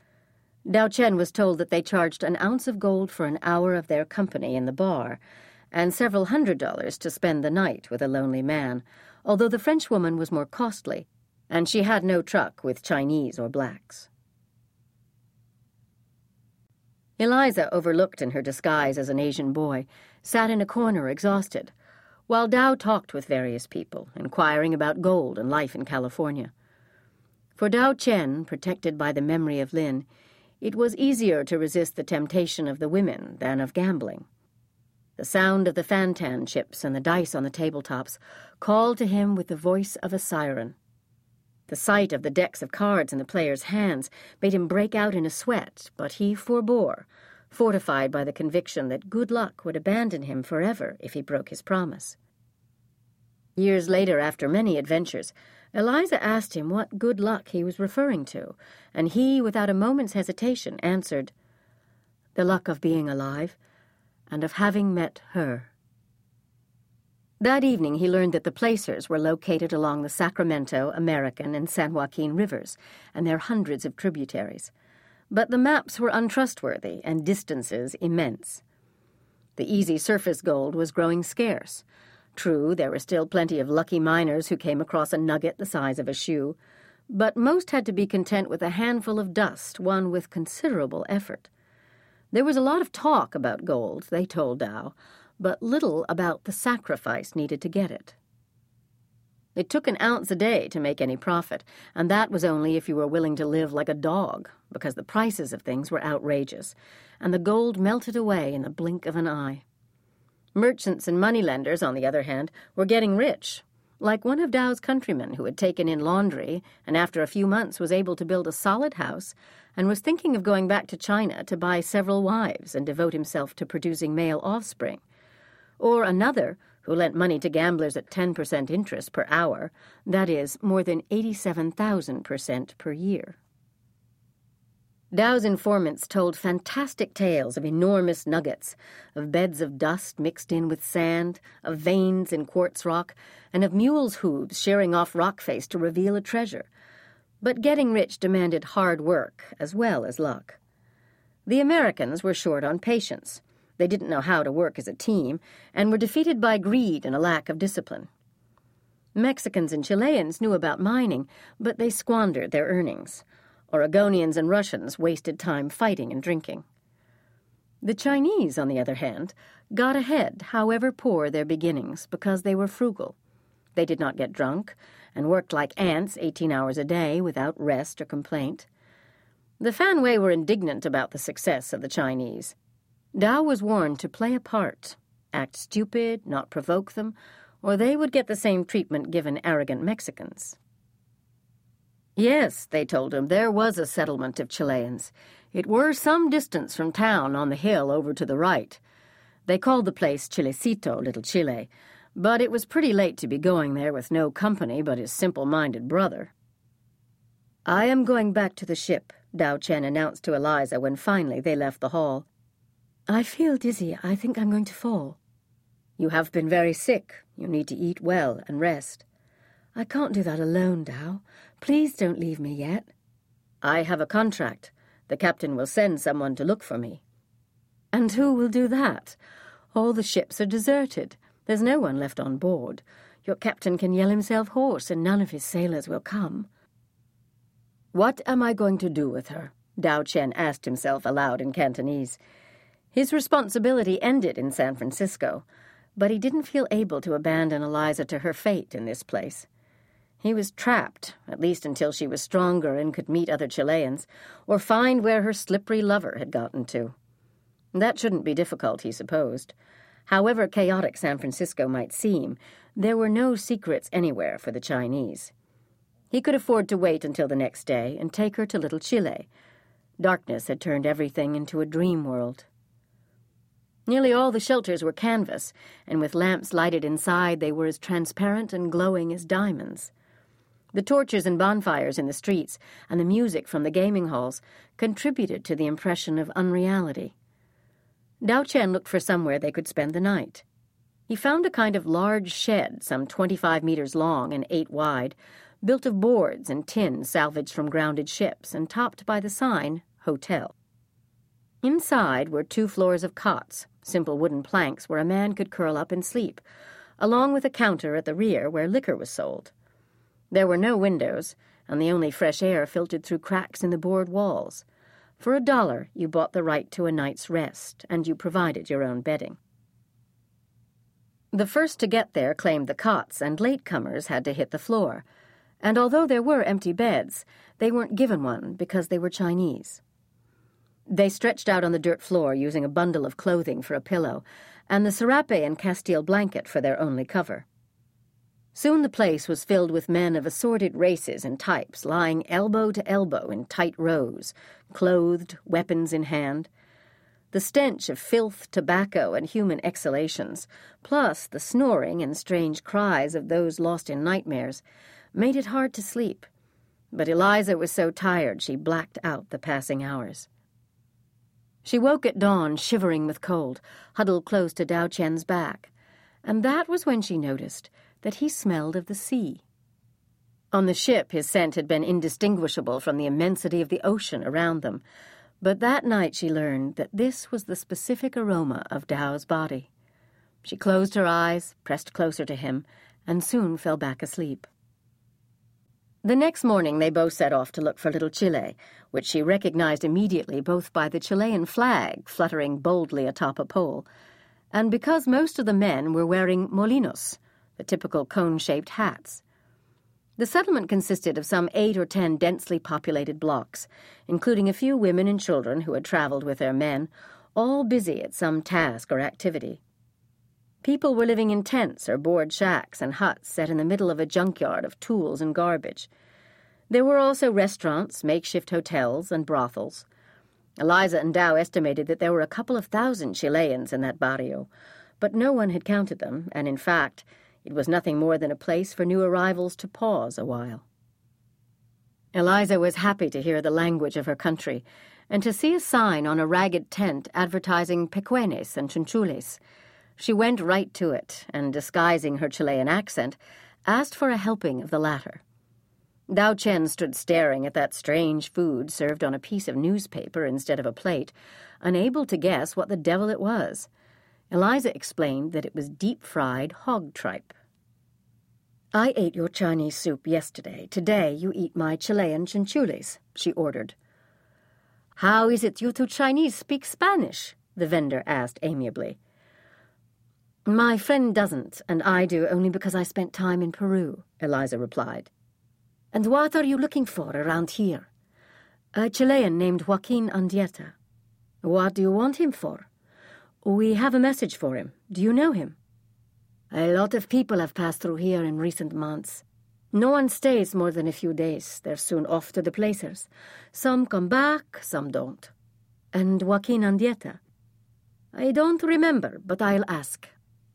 Dao Qian was told that they charged an ounce of gold for an hour of their company in the bar, and several hundred dollars to spend the night with a lonely man, although the Frenchwoman was more costly, and she had no truck with Chinese or blacks. Eliza, overlooked in her disguise as an Asian boy, sat in a corner exhausted, while Dao talked with various people, inquiring about gold and life in California. For Dao Qian, protected by the memory of Lin, it was easier to resist the temptation of the women than of gambling. The sound of the Fantan chips and the dice on the tabletops called to him with the voice of a siren. The sight of the decks of cards in the players' hands made him break out in a sweat, but he forbore, fortified by the conviction that good luck would abandon him forever if he broke his promise. Years later, after many adventures, Eliza asked him what good luck he was referring to, and he, without a moment's hesitation, answered, "The luck of being alive, and of having met her." That evening he learned that the placers were located along the Sacramento, American, and San Joaquin rivers, and their hundreds of tributaries. But the maps were untrustworthy and distances immense. The easy surface gold was growing scarce. True, there were still plenty of lucky miners who came across a nugget the size of a shoe, but most had to be content with a handful of dust won with considerable effort. There was a lot of talk about gold, they told Dao, but little about the sacrifice needed to get it. It took an ounce a day to make any profit, and that was only if you were willing to live like a dog, because the prices of things were outrageous, and the gold melted away in the blink of an eye. Merchants and moneylenders, on the other hand, were getting rich, like one of Dao's countrymen who had taken in laundry and after a few months was able to build a solid house and was thinking of going back to China to buy several wives and devote himself to producing male offspring. Or another who lent money to gamblers at ten percent interest per hour, that is, more than eighty-seven thousand percent per year. Dow's informants told fantastic tales of enormous nuggets, of beds of dust mixed in with sand, of veins in quartz rock, and of mules' hooves shearing off rock face to reveal a treasure. But getting rich demanded hard work as well as luck. The Americans were short on patience. They didn't know how to work as a team, and were defeated by greed and a lack of discipline. Mexicans and Chileans knew about mining, but they squandered their earnings. Oregonians and Russians wasted time fighting and drinking. The Chinese, on the other hand, got ahead, however poor their beginnings, because they were frugal. They did not get drunk, and worked like ants eighteen hours a day without rest or complaint. The Fanwei were indignant about the success of the Chinese. Dow was warned to play a part, act stupid, not provoke them, or they would get the same treatment given arrogant Mexicans. Yes, they told him, there was a settlement of Chileans. It were some distance from town on the hill over to the right. They called the place Chilecito, Little Chile, but it was pretty late to be going there with no company but his simple-minded brother. "I am going back to the ship," Dao Chen announced to Eliza when finally they left the hall. "I feel dizzy. I think I'm going to fall." "You have been very sick. You need to eat well and rest." "I can't do that alone, Dao. Please don't leave me yet." "I have a contract. The captain will send someone to look for me." "And who will do that? All the ships are deserted. There's no one left on board. Your captain can yell himself hoarse, and none of his sailors will come." "What am I going to do with her?" Dao Chen asked himself aloud in Cantonese. His responsibility ended in San Francisco, but he didn't feel able to abandon Eliza to her fate in this place. He was trapped, at least until she was stronger and could meet other Chileans, or find where her slippery lover had gotten to. That shouldn't be difficult, he supposed. However chaotic San Francisco might seem, there were no secrets anywhere for the Chinese. He could afford to wait until the next day and take her to Little Chile. Darkness had turned everything into a dream world. Nearly all the shelters were canvas, and with lamps lighted inside they were as transparent and glowing as diamonds. The torches and bonfires in the streets and the music from the gaming halls contributed to the impression of unreality. Dao Chen looked for somewhere they could spend the night. He found a kind of large shed, some twenty-five meters long and eight wide, built of boards and tin salvaged from grounded ships and topped by the sign, Hotel. Inside were two floors of cots, simple wooden planks where a man could curl up and sleep, along with a counter at the rear where liquor was sold. There were no windows, and the only fresh air filtered through cracks in the board walls. For a dollar, you bought the right to a night's rest, and you provided your own bedding. The first to get there claimed the cots, and latecomers had to hit the floor. And although there were empty beds, they weren't given one because they were Chinese. They stretched out on the dirt floor using a bundle of clothing for a pillow, and the serape and Castile blanket for their only cover. Soon the place was filled with men of assorted races and types, lying elbow to elbow in tight rows, clothed, weapons in hand. The stench of filth, tobacco, and human exhalations, plus the snoring and strange cries of those lost in nightmares, made it hard to sleep. But Eliza was so tired she blacked out the passing hours. She woke at dawn, shivering with cold, huddled close to Dao Chen's back, and that was when she noticed that he smelled of the sea. On the ship, his scent had been indistinguishable from the immensity of the ocean around them, but that night she learned that this was the specific aroma of Dao's body. She closed her eyes, pressed closer to him, and soon fell back asleep. The next morning they both set off to look for Little Chile, which she recognized immediately both by the Chilean flag fluttering boldly atop a pole, and because most of the men were wearing molinos, the typical cone-shaped hats. The settlement consisted of some eight or ten densely populated blocks, including a few women and children who had traveled with their men, all busy at some task or activity. People were living in tents or board shacks and huts set in the middle of a junkyard of tools and garbage. There were also restaurants, makeshift hotels, and brothels. Eliza and Dao estimated that there were a couple of thousand Chileans in that barrio, But no one had counted them, and in fact, it was nothing more than a place for new arrivals to pause a while. Eliza was happy to hear the language of her country, and to see a sign on a ragged tent advertising pequenes and chinchules. She went right to it, and disguising her Chilean accent, asked for a helping of the latter. Dao Chen stood staring at that strange food served on a piece of newspaper instead of a plate, unable to guess what the devil it was. Eliza explained that it was deep-fried hog tripe. "I ate your Chinese soup yesterday. Today you eat my Chilean chinchules," she ordered. "How is it you two Chinese speak Spanish?" the vendor asked amiably. "My friend doesn't, and I do only because I spent time in Peru," Eliza replied. "And what are you looking for around here?" "A Chilean named Joaquin Andieta." "What do you want him for?" "We have a message for him. Do you know him?" "A lot of people have passed through here in recent months. No one stays more than a few days. They're soon off to the placers. Some come back, some don't." "And Joaquin Andieta?" "I don't remember, but I'll ask."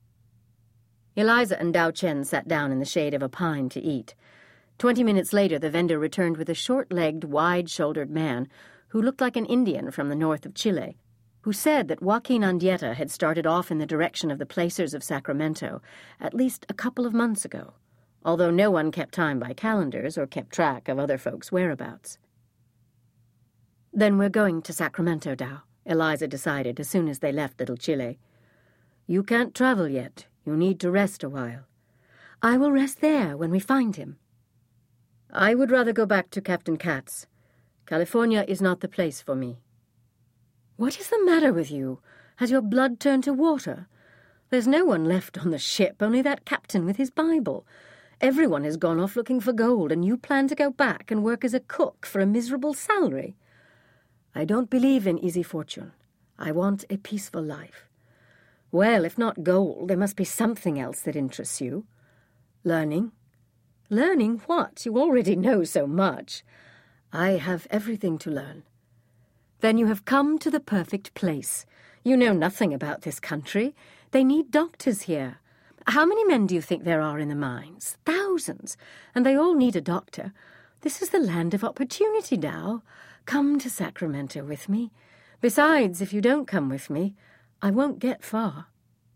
Eliza and Dao Chen sat down in the shade of a pine to eat. Twenty minutes later, the vendor returned with a short-legged, wide-shouldered man who looked like an Indian from the north of Chile, who said that Joaquin Andieta had started off in the direction of the placers of Sacramento at least a couple of months ago, although no one kept time by calendars or kept track of other folks' whereabouts. "Then we're going to Sacramento, Dao," Eliza decided as soon as they left Little Chile. "You can't travel yet. You need to rest a while." "I will rest there when we find him." "I would rather go back to Captain Katz. California is not the place for me." "What is the matter with you? Has your blood turned to water? There's no one left on the ship, only that captain with his Bible. Everyone has gone off looking for gold, and you plan to go back and work as a cook for a miserable salary." "I don't believe in easy fortune. I want a peaceful life." "Well, if not gold, there must be something else that interests you." "Learning." "Learning what? You already know so much." "I have everything to learn." "Then you have come to the perfect place. You know nothing about this country. They need doctors here. How many men do you think there are in the mines? Thousands. And they all need a doctor. This is the land of opportunity, Dao. Come to Sacramento with me. Besides, if you don't come with me, I won't get far."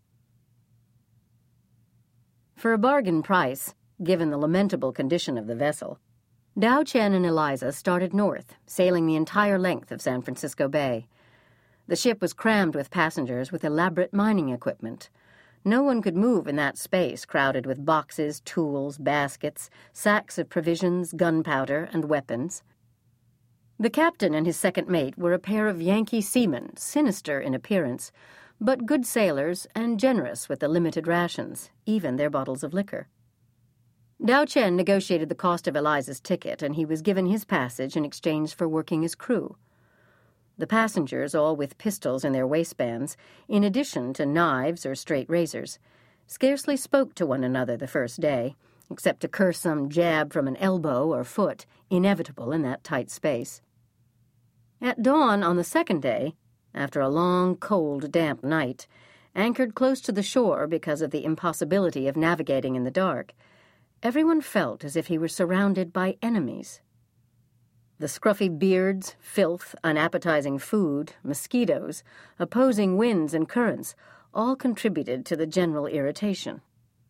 For a bargain price, given the lamentable condition of the vessel, Dao Chen and Eliza started north, sailing the entire length of San Francisco Bay. The ship was crammed with passengers with elaborate mining equipment. No one could move in that space crowded with boxes, tools, baskets, sacks of provisions, gunpowder, and weapons. The captain and his second mate were a pair of Yankee seamen, sinister in appearance, but good sailors and generous with the limited rations, even their bottles of liquor. Dao Chen negotiated the cost of Eliza's ticket, and he was given his passage in exchange for working as crew. The passengers, all with pistols in their waistbands, in addition to knives or straight razors, scarcely spoke to one another the first day, except to curse some jab from an elbow or foot, inevitable in that tight space. At dawn on the second day, after a long, cold, damp night, anchored close to the shore because of the impossibility of navigating in the dark, everyone felt as if he were surrounded by enemies. The scruffy beards, filth, unappetizing food, mosquitoes, opposing winds and currents all contributed to the general irritation.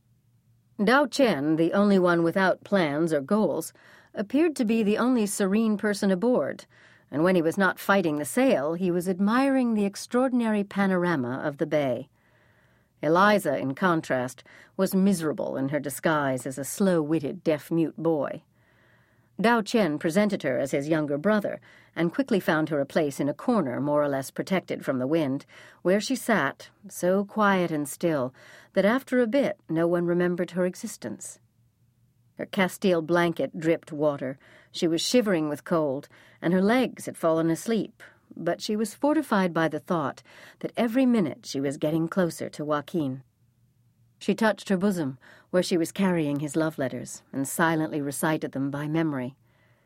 Dao Chen, the only one without plans or goals, appeared to be the only serene person aboard, and when he was not fighting the sail, he was admiring the extraordinary panorama of the bay. Eliza, in contrast, was miserable in her disguise as a slow-witted deaf-mute boy. Dao Chen presented her as his younger brother, and quickly found her a place in a corner more or less protected from the wind, where she sat, so quiet and still that after a bit no one remembered her existence. Her Castile blanket dripped water, she was shivering with cold, and her legs had fallen asleep, but she was fortified by the thought that every minute she was getting closer to Joaquin. She touched her bosom, where she was carrying his love letters, and silently recited them by memory.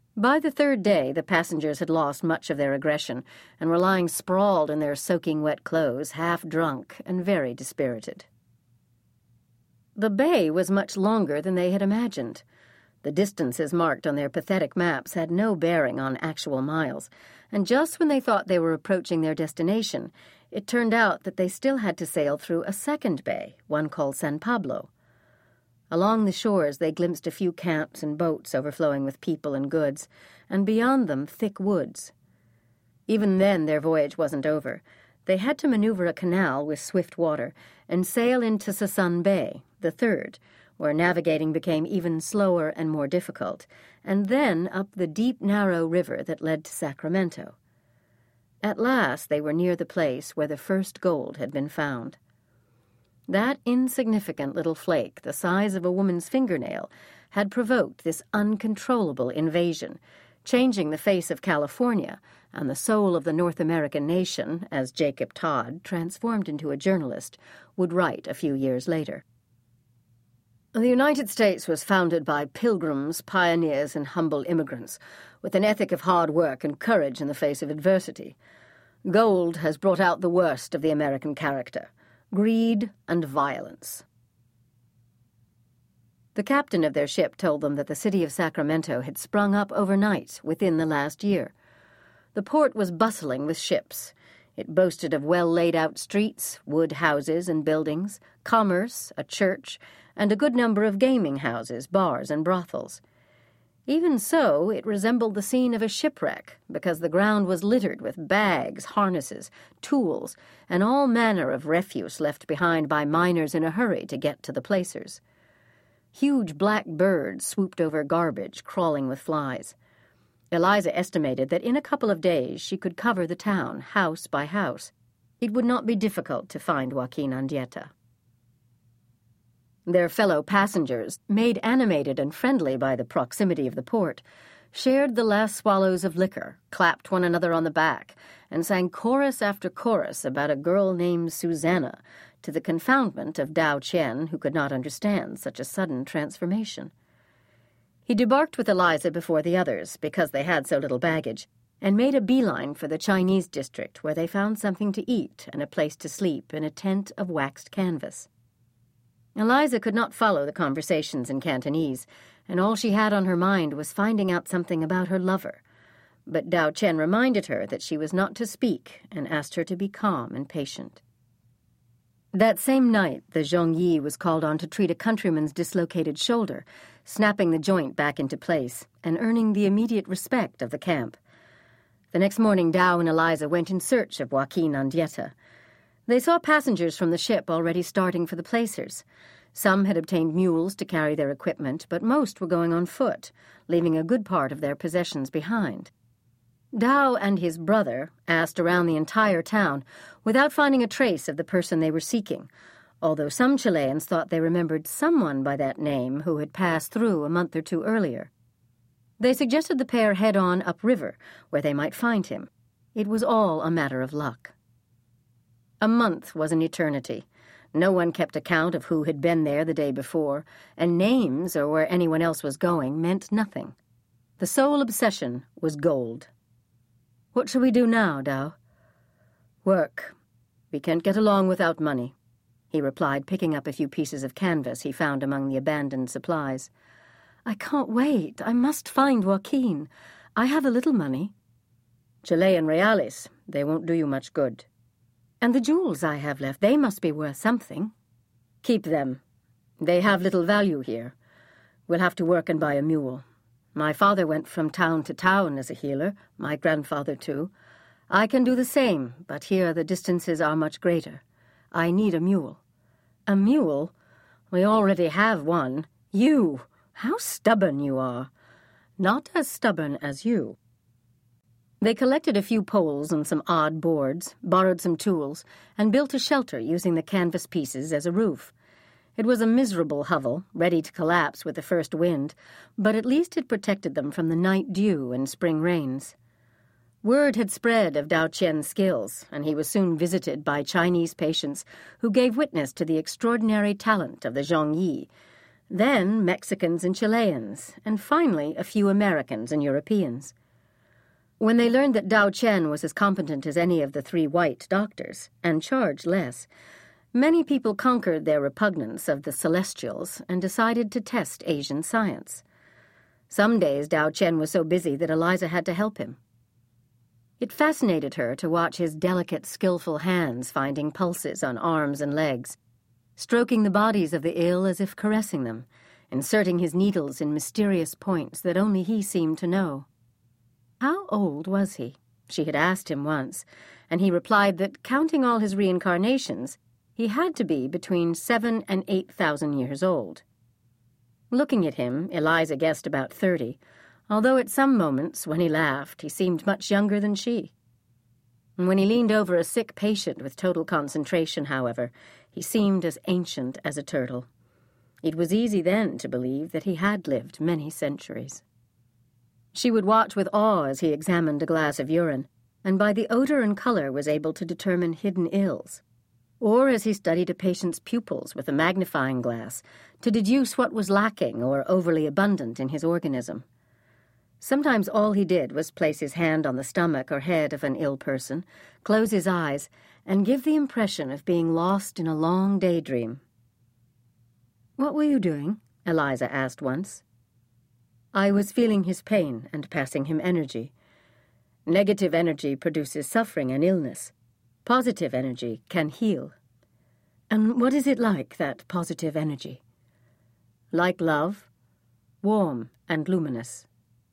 By the third day, the passengers had lost much of their aggression and were lying sprawled in their soaking wet clothes, half drunk and very dispirited. The bay was much longer than they had imagined. The distances marked on their pathetic maps had no bearing on actual miles, and just when they thought they were approaching their destination, it turned out that they still had to sail through a second bay, one called San Pablo. Along the shores they glimpsed a few camps and boats overflowing with people and goods, and beyond them thick woods. Even then their voyage wasn't over. They had to maneuver a canal with swift water and sail into Sasan Bay, the third, where navigating became even slower and more difficult, and then up the deep, narrow river that led to Sacramento. At last they were near the place where the first gold had been found. That insignificant little flake, the size of a woman's fingernail, had provoked this uncontrollable invasion, changing the face of California and the soul of the North American nation, as Jacob Todd, transformed into a journalist, would write a few years later. The United States was founded by pilgrims, pioneers, and humble immigrants, with an ethic of hard work and courage in the face of adversity. Gold has brought out the worst of the American character, greed and violence. The captain of their ship told them that the city of Sacramento had sprung up overnight within the last year. The port was bustling with ships. It boasted of well-laid-out streets, wood houses and buildings, commerce, a church, and a good number of gaming houses, bars, and brothels. Even so, it resembled the scene of a shipwreck, because the ground was littered with bags, harnesses, tools, and all manner of refuse left behind by miners in a hurry to get to the placers. Huge black birds swooped over garbage, crawling with flies. Eliza estimated that in a couple of days she could cover the town, house by house. It would not be difficult to find Joaquin Andieta. Their fellow passengers, made animated and friendly by the proximity of the port, shared the last swallows of liquor, clapped one another on the back, and sang chorus after chorus about a girl named Susanna, to the confoundment of Dao Qian, who could not understand such a sudden transformation. He debarked with Eliza before the others, because they had so little baggage, and made a beeline for the Chinese district, where they found something to eat and a place to sleep in a tent of waxed canvas. Eliza could not follow the conversations in Cantonese, and all she had on her mind was finding out something about her lover. But Dao Qian reminded her that she was not to speak and asked her to be calm and patient. That same night, the Zhongyi was called on to treat a countryman's dislocated shoulder, snapping the joint back into place and earning the immediate respect of the camp. The next morning, Dao and Eliza went in search of Joaquin Andieta. They saw passengers from the ship already starting for the placers. Some had obtained mules to carry their equipment, but most were going on foot, leaving a good part of their possessions behind. Dao and his brother asked around the entire town without finding a trace of the person they were seeking, although some Chileans thought they remembered someone by that name who had passed through a month or two earlier. They suggested the pair head on upriver, where they might find him. It was all a matter of luck. A month was an eternity. No one kept account of who had been there the day before, and names or where anyone else was going meant nothing. The sole obsession was gold. "What shall we do now, Dao?" "Work. We can't get along without money," he replied, picking up a few pieces of canvas he found among the abandoned supplies. "I can't wait. I must find Joaquin. I have a little money." "Chilean reales. They won't do you much good." "And the jewels I have left, they must be worth something." "Keep them. They have little value here. We'll have to work and buy a mule. My father went from town to town as a healer, my grandfather too. I can do the same, but here the distances are much greater. I need a mule." "A mule? We already have one. You! How stubborn you are." "Not as stubborn as you." They collected a few poles and some odd boards, borrowed some tools, and built a shelter using the canvas pieces as a roof. It was a miserable hovel, ready to collapse with the first wind, but at least it protected them from the night dew and spring rains. Word had spread of Dao Qian's skills, and he was soon visited by Chinese patients who gave witness to the extraordinary talent of the Zhongyi. then Mexicans and Chileans, and finally a few Americans and Europeans. When they learned that Dao Chen was as competent as any of the three white doctors, and charged less, many people conquered their repugnance of the Celestials and decided to test Asian science. Some days Dao Chen was so busy that Eliza had to help him. It fascinated her to watch his delicate, skillful hands finding pulses on arms and legs, stroking the bodies of the ill as if caressing them, inserting his needles in mysterious points that only he seemed to know. How old was he? She had asked him once, and he replied that, counting all his reincarnations, he had to be between seven and eight thousand years old. Looking at him, Eliza guessed about thirty, although at some moments, when he laughed, he seemed much younger than she. And when he leaned over a sick patient with total concentration, however, he seemed as ancient as a turtle. It was easy then to believe that he had lived many centuries. She would watch with awe as he examined a glass of urine, and by the odor and color was able to determine hidden ills, or as he studied a patient's pupils with a magnifying glass to deduce what was lacking or overly abundant in his organism. Sometimes all he did was place his hand on the stomach or head of an ill person, close his eyes, and give the impression of being lost in a long daydream. "What were you doing?" Eliza asked once. "I was feeling his pain and passing him energy. Negative energy produces suffering and illness. Positive energy can heal." "And what is it like, that positive energy?" "Like love, warm and luminous."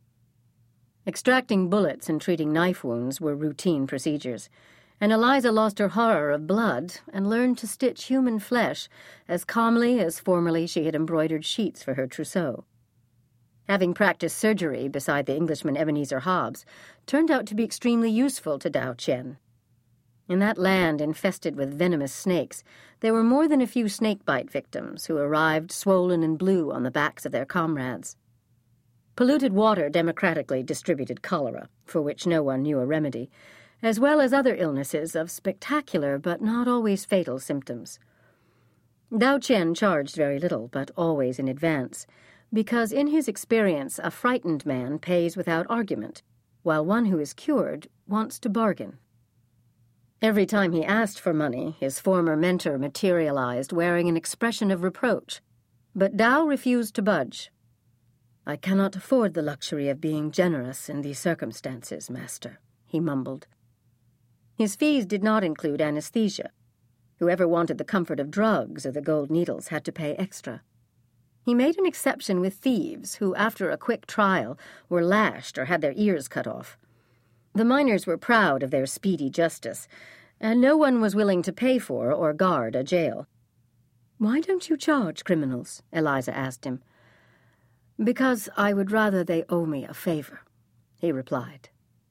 Extracting bullets and treating knife wounds were routine procedures, and Eliza lost her horror of blood and learned to stitch human flesh as calmly as formerly she had embroidered sheets for her trousseau. Having practiced surgery beside the Englishman Ebenezer Hobbs turned out to be extremely useful to Dao Chen. In that land infested with venomous snakes, there were more than a few snake-bite victims who arrived swollen and blue on the backs of their comrades. Polluted water democratically distributed cholera, for which no one knew a remedy, as well as other illnesses of spectacular but not always fatal symptoms. Dao Chen charged very little, but always in advance, because in his experience a frightened man pays without argument, while one who is cured wants to bargain. Every time he asked for money, his former mentor materialized wearing an expression of reproach, but Dao refused to budge. "I cannot afford the luxury of being generous in these circumstances, master," he mumbled. His fees did not include anesthesia. Whoever wanted the comfort of drugs or the gold needles had to pay extra. He made an exception with thieves who, after a quick trial, were lashed or had their ears cut off. The miners were proud of their speedy justice, and no one was willing to pay for or guard a jail. "Why don't you charge criminals?" Eliza asked him. "Because I would rather they owe me a favor," he replied.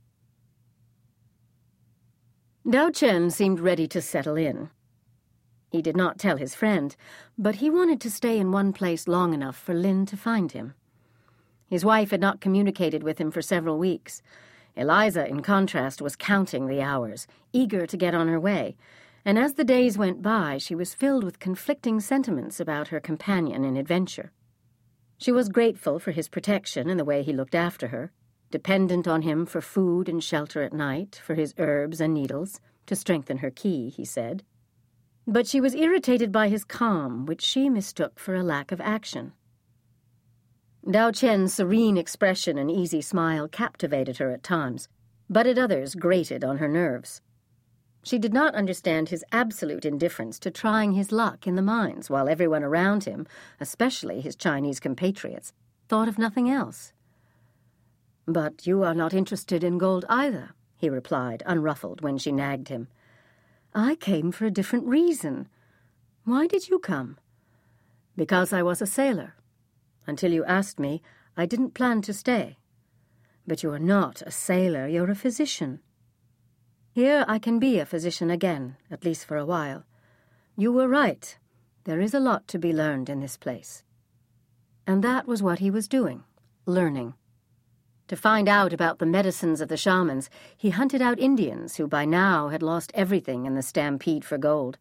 Dao Chen seemed ready to settle in. He did not tell his friend, but he wanted to stay in one place long enough for Lin to find him. His wife had not communicated with him for several weeks. Eliza, in contrast, was counting the hours, eager to get on her way, and as the days went by, she was filled with conflicting sentiments about her companion in adventure. She was grateful for his protection and the way he looked after her, dependent on him for food and shelter at night, for his herbs and needles, to strengthen her ki, he said. But she was irritated by his calm, which she mistook for a lack of action. Dao Chen's serene expression and easy smile captivated her at times, but at others grated on her nerves. She did not understand his absolute indifference to trying his luck in the mines, while everyone around him, especially his Chinese compatriots, thought of nothing else. "But you are not interested in gold either," he replied, unruffled when she nagged him. "I came for a different reason. Why did you come?" "Because I was a sailor. Until you asked me, I didn't plan to stay." "But you are not a sailor, you're a physician." "Here I can be a physician again, at least for a while. You were right. There is a lot to be learned in this place." And that was what he was doing, learning. To find out about the medicines of the shamans, he hunted out Indians who by now had lost everything in the stampede for gold.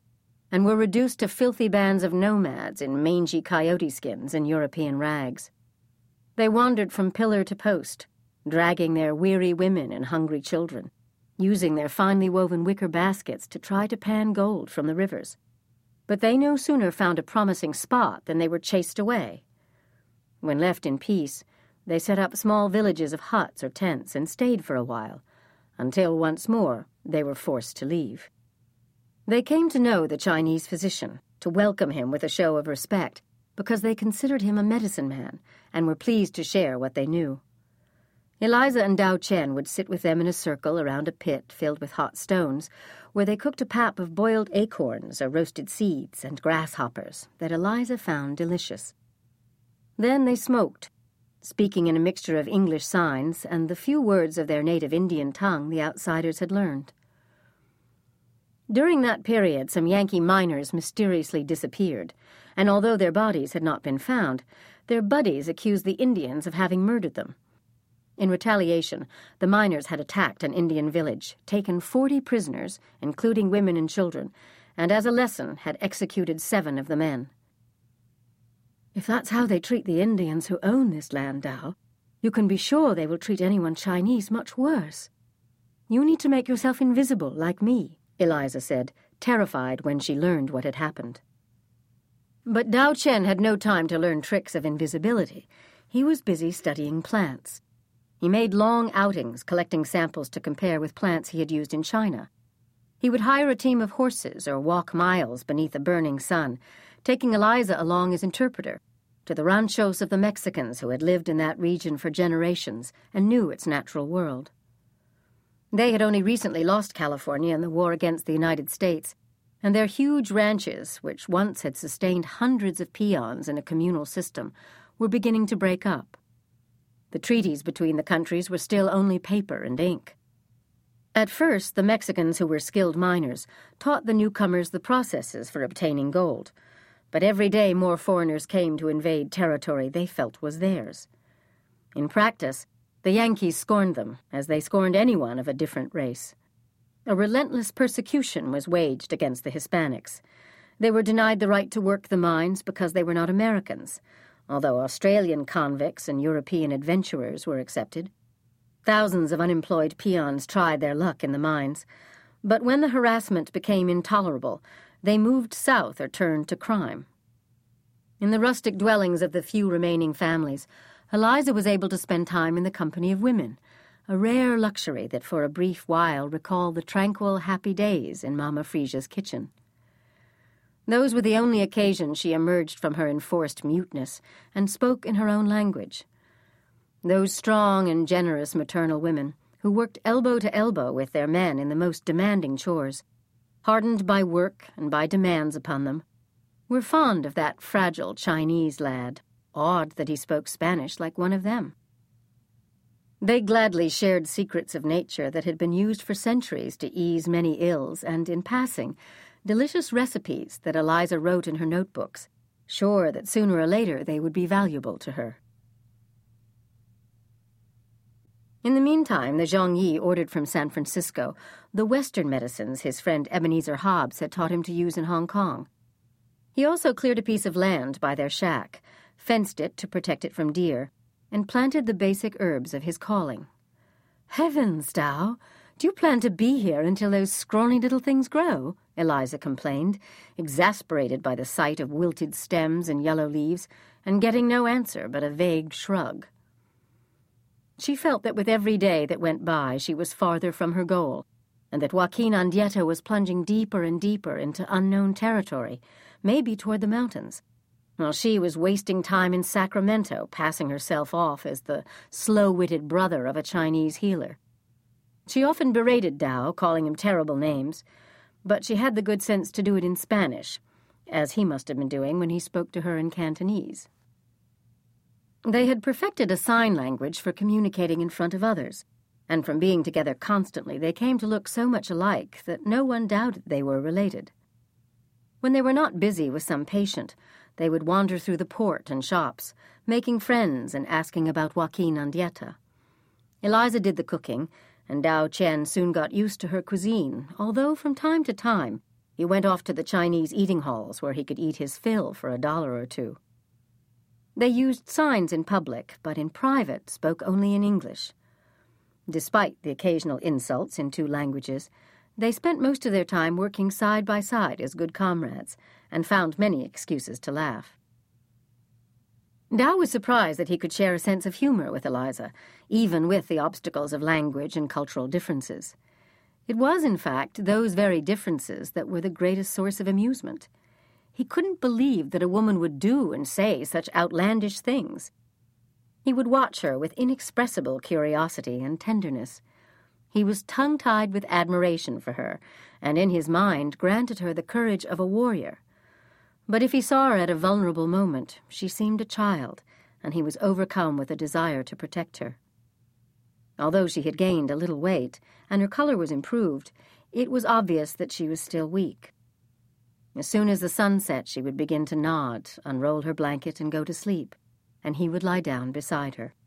and were reduced to filthy bands of nomads in mangy coyote skins and European rags. They wandered from pillar to post, dragging their weary women and hungry children, using their finely woven wicker baskets to try to pan gold from the rivers. But they no sooner found a promising spot than they were chased away. When left in peace, they set up small villages of huts or tents and stayed for a while, until once more they were forced to leave. They came to know the Chinese physician, to welcome him with a show of respect, because they considered him a medicine man and were pleased to share what they knew. Eliza and Dao Chen would sit with them in a circle around a pit filled with hot stones, where they cooked a pap of boiled acorns or roasted seeds and grasshoppers that Eliza found delicious. Then they smoked, speaking in a mixture of English signs and the few words of their native Indian tongue the outsiders had learned. During that period, some Yankee miners mysteriously disappeared, and although their bodies had not been found, their buddies accused the Indians of having murdered them. In retaliation, the miners had attacked an Indian village, taken forty prisoners, including women and children, and as a lesson had executed seven of the men. "If that's how they treat the Indians who own this land, Dao, you can be sure they will treat anyone Chinese much worse. You need to make yourself invisible, like me," Eliza said, terrified when she learned what had happened. But Dao Chen had no time to learn tricks of invisibility. He was busy studying plants. He made long outings, collecting samples to compare with plants he had used in China. He would hire a team of horses or walk miles beneath a burning sun, taking Eliza along as interpreter, to the ranchos of the Mexicans who had lived in that region for generations and knew its natural world. They had only recently lost California in the war against the United States, and their huge ranches, which once had sustained hundreds of peons in a communal system, were beginning to break up. The treaties between the countries were still only paper and ink. At first, the Mexicans, who were skilled miners, taught the newcomers the processes for obtaining gold, but every day more foreigners came to invade territory they felt was theirs. In practice, the Yankees scorned them, as they scorned anyone of a different race. A relentless persecution was waged against the Hispanics. They were denied the right to work the mines because they were not Americans, although Australian convicts and European adventurers were accepted. Thousands of unemployed peons tried their luck in the mines, but when the harassment became intolerable, they moved south or turned to crime. In the rustic dwellings of the few remaining families, Eliza was able to spend time in the company of women, a rare luxury that for a brief while recalled the tranquil, happy days in Mama Frisia's kitchen. Those were the only occasions she emerged from her enforced muteness and spoke in her own language. Those strong and generous maternal women, who worked elbow to elbow with their men in the most demanding chores, hardened by work and by demands upon them, were fond of that fragile Chinese lad, awed that he spoke Spanish like one of them. They gladly shared secrets of nature that had been used for centuries to ease many ills, and, in passing, delicious recipes that Eliza wrote in her notebooks, sure that sooner or later they would be valuable to her. In the meantime, the Zhang Yi ordered from San Francisco the Western medicines his friend Ebenezer Hobbs had taught him to use in Hong Kong. He also cleared a piece of land by their shack, fenced it to protect it from deer, and planted the basic herbs of his calling. "Heavens, Dao! Do you plan to be here until those scrawny little things grow?" Eliza complained, exasperated by the sight of wilted stems and yellow leaves, and getting no answer but a vague shrug. She felt that with every day that went by she was farther from her goal, and that Joaquin Andieta was plunging deeper and deeper into unknown territory, maybe toward the mountains, while she was wasting time in Sacramento, passing herself off as the slow-witted brother of a Chinese healer. She often berated Dao, calling him terrible names, but she had the good sense to do it in Spanish, as he must have been doing when he spoke to her in Cantonese. They had perfected a sign language for communicating in front of others, and from being together constantly they came to look so much alike that no one doubted they were related. When they were not busy with some patient, they would wander through the port and shops, making friends and asking about Joaquin Andieta. Eliza did the cooking, and Dao Chen soon got used to her cuisine, although from time to time He went off to the Chinese eating halls where he could eat his fill for a dollar or two. They used signs in public, but in private spoke only in English. Despite the occasional insults in two languages, they spent most of their time working side by side as good comrades, and found many excuses to laugh. Dao was surprised that he could share a sense of humor with Eliza, even with the obstacles of language and cultural differences. It was, in fact, those very differences that were the greatest source of amusement. He couldn't believe that a woman would do and say such outlandish things. He would watch her with inexpressible curiosity and tenderness. He was tongue-tied with admiration for her, and in his mind granted her the courage of a warrior. But if he saw her at a vulnerable moment, she seemed a child, and he was overcome with a desire to protect her. Although she had gained a little weight, and her color was improved, it was obvious that she was still weak. As soon as the sun set, she would begin to nod, unroll her blanket, and go to sleep, and he would lie down beside her.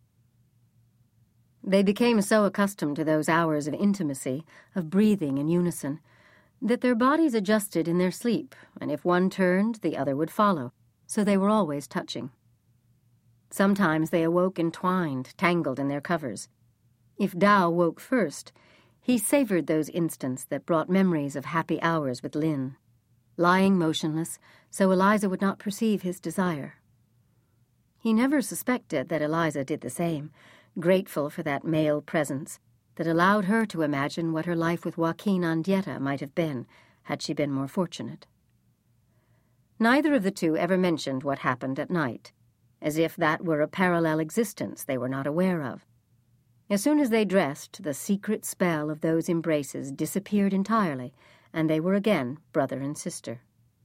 They became so accustomed to those hours of intimacy, of breathing in unison, that their bodies adjusted in their sleep, and if one turned, the other would follow, so they were always touching. Sometimes they awoke entwined, tangled in their covers. If Dao woke first, he savored those instants that brought memories of happy hours with Lin, lying motionless so Eliza would not perceive his desire. He never suspected that Eliza did the same, grateful for that male presence that allowed her to imagine what her life with Joaquin Andieta might have been had she been more fortunate. Neither of the two ever mentioned what happened at night, as if that were a parallel existence they were not aware of. As soon as they dressed, the secret spell of those embraces disappeared entirely, and they were again brother and sister.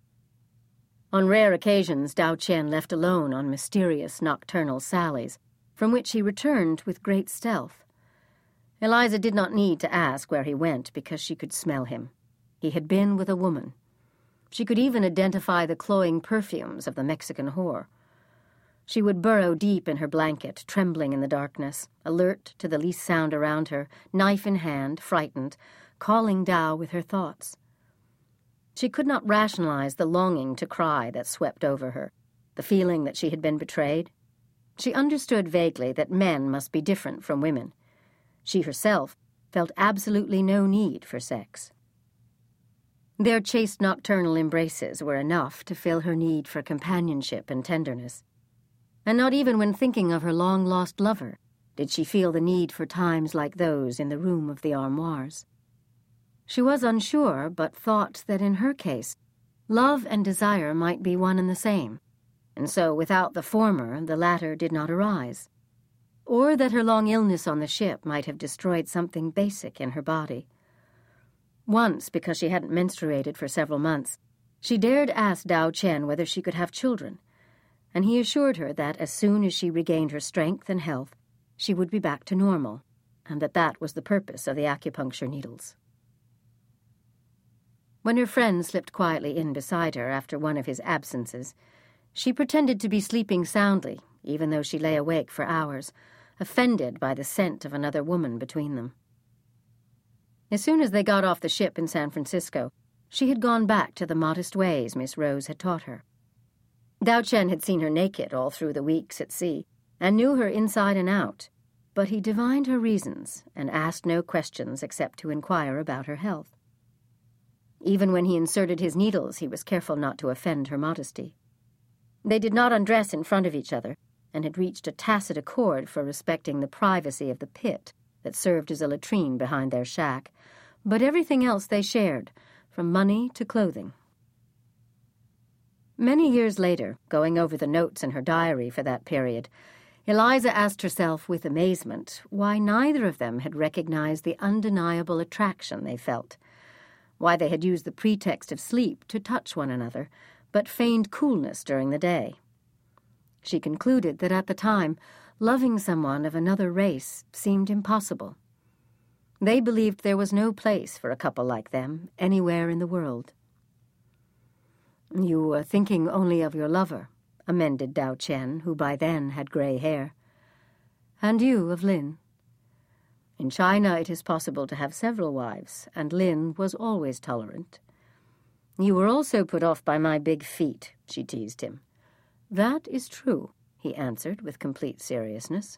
On rare occasions, Dao Qian left alone on mysterious nocturnal sallies, from which he returned with great stealth. Eliza did not need to ask where he went because she could smell him. He had been with a woman. She could even identify the cloying perfumes of the Mexican whore. She would burrow deep in her blanket, trembling in the darkness, alert to the least sound around her, knife in hand, frightened, calling Dao with her thoughts. She could not rationalize the longing to cry that swept over her, the feeling that she had been betrayed. She understood vaguely that men must be different from women. She herself felt absolutely no need for sex. Their chaste nocturnal embraces were enough to fill her need for companionship and tenderness. And not even when thinking of her long-lost lover did she feel the need for times like those in the room of the armoires. She was unsure, but thought that in her case, love and desire might be one and the same, and so without the former, the latter did not arise. Or that her long illness on the ship might have destroyed something basic in her body. Once, because she hadn't menstruated for several months, she dared ask Dao Qian whether she could have children, and he assured her that as soon as she regained her strength and health, she would be back to normal, and that that was the purpose of the acupuncture needles. When her friend slipped quietly in beside her after one of his absences, she pretended to be sleeping soundly, even though she lay awake for hours, offended by the scent of another woman between them. As soon as they got off the ship in San Francisco, she had gone back to the modest ways Miss Rose had taught her. Dao Qian had seen her naked all through the weeks at sea, and knew her inside and out, but he divined her reasons and asked no questions except to inquire about her health. Even when he inserted his needles, he was careful not to offend her modesty. They did not undress in front of each other, and had reached a tacit accord for respecting the privacy of the pit that served as a latrine behind their shack, but everything else they shared, from money to clothing. Many years later, going over the notes in her diary for that period, Eliza asked herself with amazement why neither of them had recognized the undeniable attraction they felt, why they had used the pretext of sleep to touch one another, but feigned coolness during the day. She concluded that at the time, loving someone of another race seemed impossible. They believed there was no place for a couple like them anywhere in the world. "You were thinking only of your lover," amended Dao Qian, who by then had gray hair. "And you of Lin. In China it is possible to have several wives, and Lin was always tolerant. "You were also put off by my big feet," she teased him. "That is true," he answered with complete seriousness.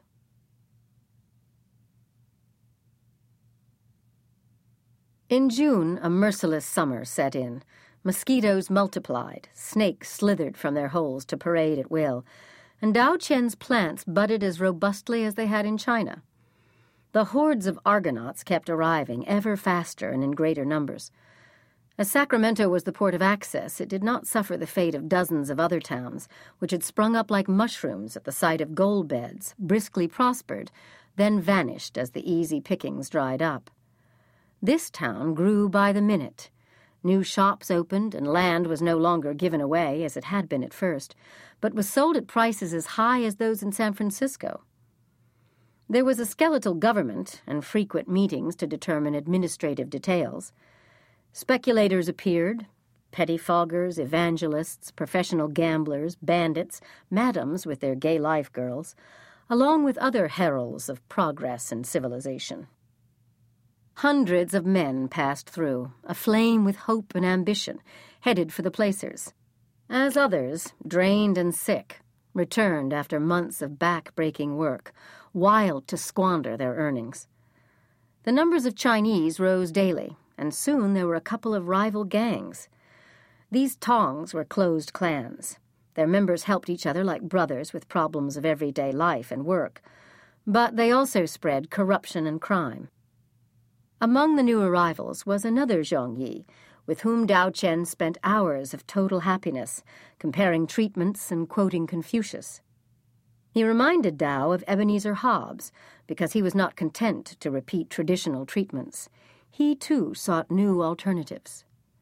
In June, a merciless summer set in. Mosquitoes multiplied, snakes slithered from their holes to parade at will, and Dao Qian's plants budded as robustly as they had in China. The hordes of Argonauts kept arriving ever faster and in greater numbers. As Sacramento was the port of access, it did not suffer the fate of dozens of other towns, which had sprung up like mushrooms at the sight of gold beds, briskly prospered, then vanished as the easy pickings dried up. This town grew by the minute. New shops opened, and land was no longer given away, as it had been at first, but was sold at prices as high as those in San Francisco. There was a skeletal government and frequent meetings to determine administrative details. Speculators appeared, pettifoggers, evangelists, professional gamblers, bandits, madams with their gay life girls, along with other heralds of progress and civilization. Hundreds of men passed through, aflame with hope and ambition, headed for the placers, as others, drained and sick, returned after months of back-breaking work, wild to squander their earnings. The numbers of Chinese rose daily, and soon there were a couple of rival gangs. These Tongs were closed clans. Their members helped each other like brothers with problems of everyday life and work, but they also spread corruption and crime. Among the new arrivals was another Zhong Yi, with whom Dao Qian spent hours of total happiness, comparing treatments and quoting Confucius. He reminded Dao of Ebenezer Hobbes, because he was not content to repeat traditional treatments. He, too, sought new alternatives.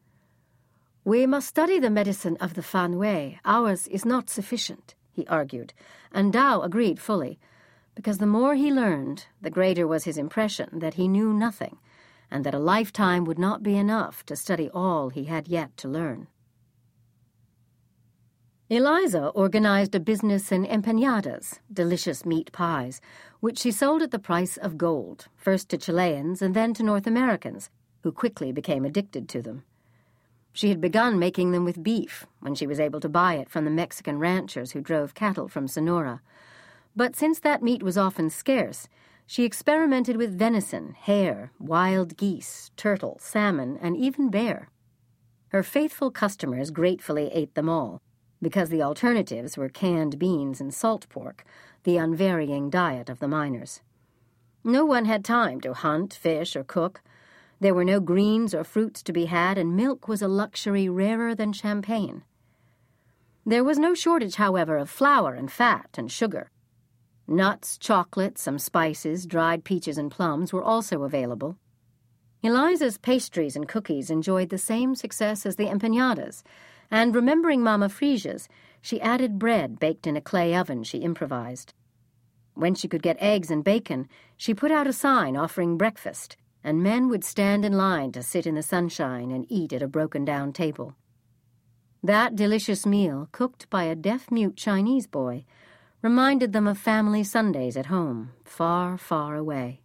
"We must study the medicine of the Fan Wei. Ours is not sufficient," he argued, and Dao agreed fully, because the more he learned, the greater was his impression that he knew nothing, and that a lifetime would not be enough to study all he had yet to learn. Eliza organized a business in empanadas, delicious meat pies, which she sold at the price of gold, first to Chileans and then to North Americans, who quickly became addicted to them. She had begun making them with beef when she was able to buy it from the Mexican ranchers who drove cattle from Sonora. But since that meat was often scarce, she experimented with venison, hare, wild geese, turtle, salmon, and even bear. Her faithful customers gratefully ate them all, because the alternatives were canned beans and salt pork, the unvarying diet of the miners. No one had time to hunt, fish, or cook. There were no greens or fruits to be had, and milk was a luxury rarer than champagne. There was no shortage, however, of flour and fat and sugar. Nuts, chocolate, some spices, dried peaches and plums were also available. Eliza's pastries and cookies enjoyed the same success as the empanadas, and remembering Mama Fresia's, she added bread baked in a clay oven she improvised. When she could get eggs and bacon, she put out a sign offering breakfast, and men would stand in line to sit in the sunshine and eat at a broken-down table. That delicious meal, cooked by a deaf-mute Chinese boy, reminded them of family Sundays at home, far, far away.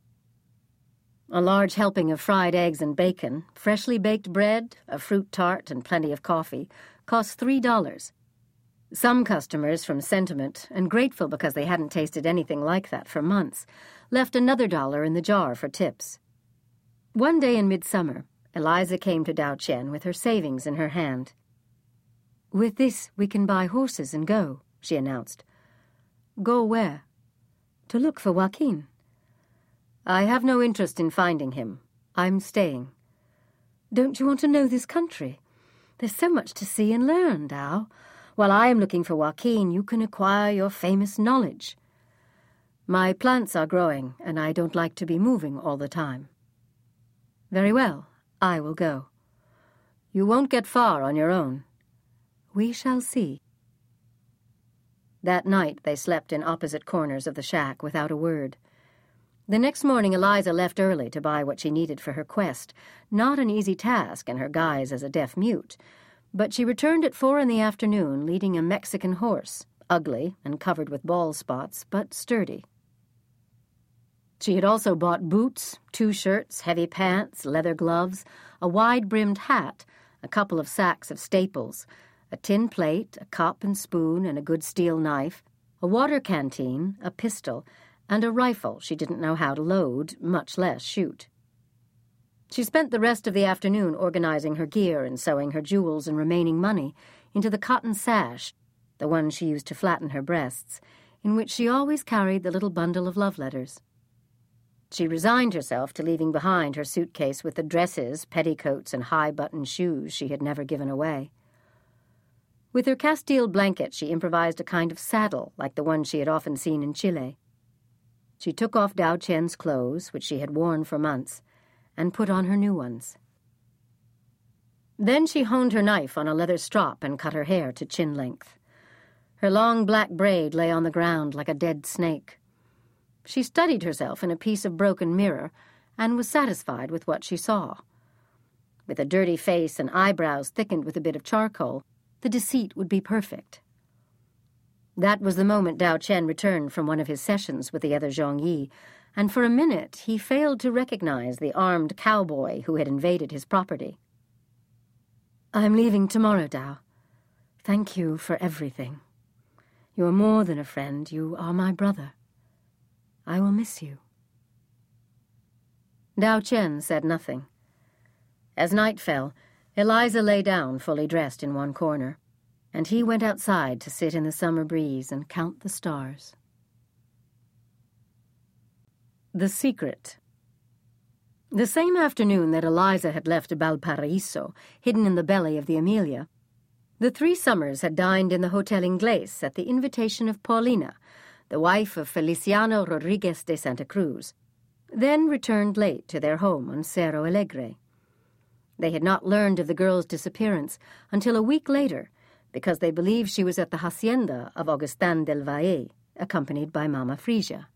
A large helping of fried eggs and bacon, freshly baked bread, a fruit tart, and plenty of coffee cost three dollars. Some customers, from sentiment, and grateful because they hadn't tasted anything like that for months, left another dollar in the jar for tips. One day in midsummer, Eliza came to Dao Qian with her savings in her hand. "With this we can buy horses and go," she announced. "Go where?" "To look for Joaquin." "I have no interest in finding him. I'm staying." "Don't you want to know this country? There's so much to see and learn, Dao. While I am looking for Joaquin, you can acquire your famous knowledge." "My plants are growing, and I don't like to be moving all the time." "Very well, I will go." "You won't get far on your own." "We shall see." That night they slept in opposite corners of the shack without a word. The next morning Eliza left early to buy what she needed for her quest, not an easy task in her guise as a deaf-mute, but she returned at four in the afternoon leading a Mexican horse, ugly and covered with bald spots, but sturdy. She had also bought boots, two shirts, heavy pants, leather gloves, a wide-brimmed hat, a couple of sacks of staples, a tin plate, a cup and spoon and a good steel knife, a water canteen, a pistol, and a rifle she didn't know how to load, much less shoot. She spent the rest of the afternoon organizing her gear and sewing her jewels and remaining money into the cotton sash, the one she used to flatten her breasts, in which she always carried the little bundle of love letters. She resigned herself to leaving behind her suitcase with the dresses, petticoats, and high-button shoes she had never given away. With her Castile blanket, she improvised a kind of saddle like the one she had often seen in Chile. She took off Dao Qian's clothes, which she had worn for months, and put on her new ones. Then she honed her knife on a leather strop and cut her hair to chin length. Her long black braid lay on the ground like a dead snake. She studied herself in a piece of broken mirror and was satisfied with what she saw. With a dirty face and eyebrows thickened with a bit of charcoal, the deceit would be perfect. That was the moment Dao Qian returned from one of his sessions with the other Zhong Yi, and for a minute he failed to recognize the armed cowboy who had invaded his property. "I'm leaving tomorrow, Dao. Thank you for everything. You are more than a friend. You are my brother. I will miss you." Dao Qian said nothing. As night fell, Eliza lay down fully dressed in one corner, and he went outside to sit in the summer breeze and count the stars. The Secret. The same afternoon that Eliza had left Valparaiso, hidden in the belly of the Amelia, the three Summers had dined in the Hotel Inglés at the invitation of Paulina, the wife of Feliciano Rodriguez de Santa Cruz, then returned late to their home on Cerro Alegre. They had not learned of the girl's disappearance until a week later, because they believed she was at the hacienda of Augustin del Valle, accompanied by Mama Frisia.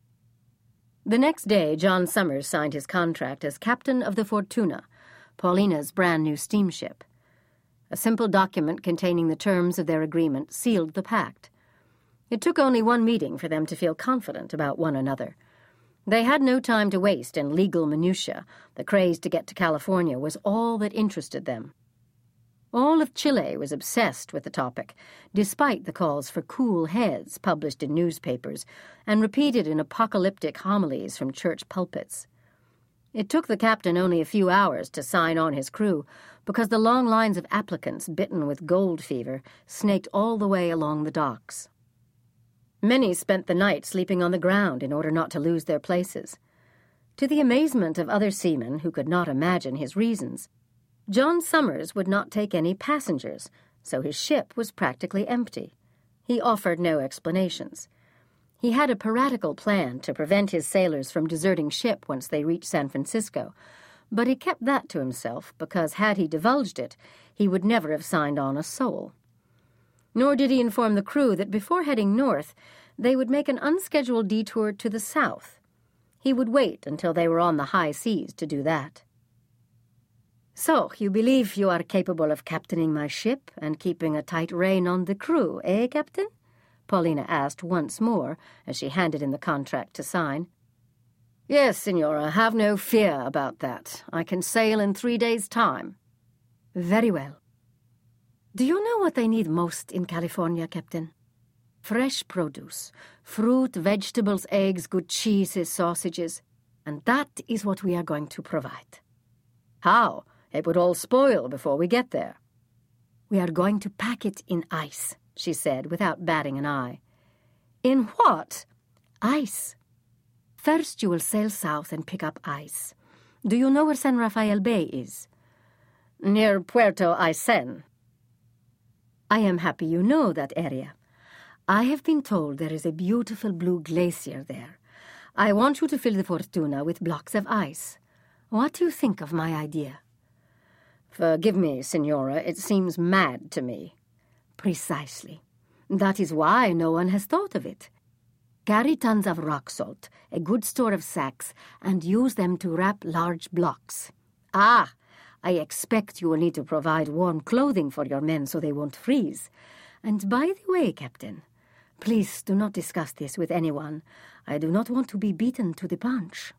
The next day, John Summers signed his contract as captain of the Fortuna, Paulina's brand-new steamship. A simple document containing the terms of their agreement sealed the pact. It took only one meeting for them to feel confident about one another. They had no time to waste in legal minutiae. The craze to get to California was all that interested them. All of Chile was obsessed with the topic, despite the calls for cool heads published in newspapers and repeated in apocalyptic homilies from church pulpits. It took the captain only a few hours to sign on his crew because the long lines of applicants bitten with gold fever snaked all the way along the docks. Many spent the night sleeping on the ground in order not to lose their places. To the amazement of other seamen who could not imagine his reasons, John Summers would not take any passengers, so his ship was practically empty. He offered no explanations. He had a piratical plan to prevent his sailors from deserting ship once they reached San Francisco, but he kept that to himself because had he divulged it, he would never have signed on a soul. Nor did he inform the crew that before heading north, they would make an unscheduled detour to the south. He would wait until they were on the high seas to do that. "So, you believe you are capable of captaining my ship and keeping a tight rein on the crew, eh, Captain?" Paulina asked once more as she handed in the contract to sign. "Yes, Signora, have no fear about that. I can sail in three days' time." "Very well. Do you know what they need most in California, Captain? Fresh produce, fruit, vegetables, eggs, good cheeses, sausages, and that is what we are going to provide." "How? It would all spoil before we get there." "We are going to pack it in ice," she said, without batting an eye. "In what?" "Ice. First you will sail south and pick up ice. Do you know where San Rafael Bay is?" "Near Puerto Aysén." "I am happy you know that area. I have been told there is a beautiful blue glacier there. I want you to fill the Fortuna with blocks of ice. What do you think of my idea?" "Forgive me, Signora, it seems mad to me." "Precisely. That is why no one has thought of it. Carry tons of rock salt, a good store of sacks, and use them to wrap large blocks. Ah, I expect you will need to provide warm clothing for your men so they won't freeze. And by the way, Captain, please do not discuss this with anyone. I do not want to be beaten to the punch."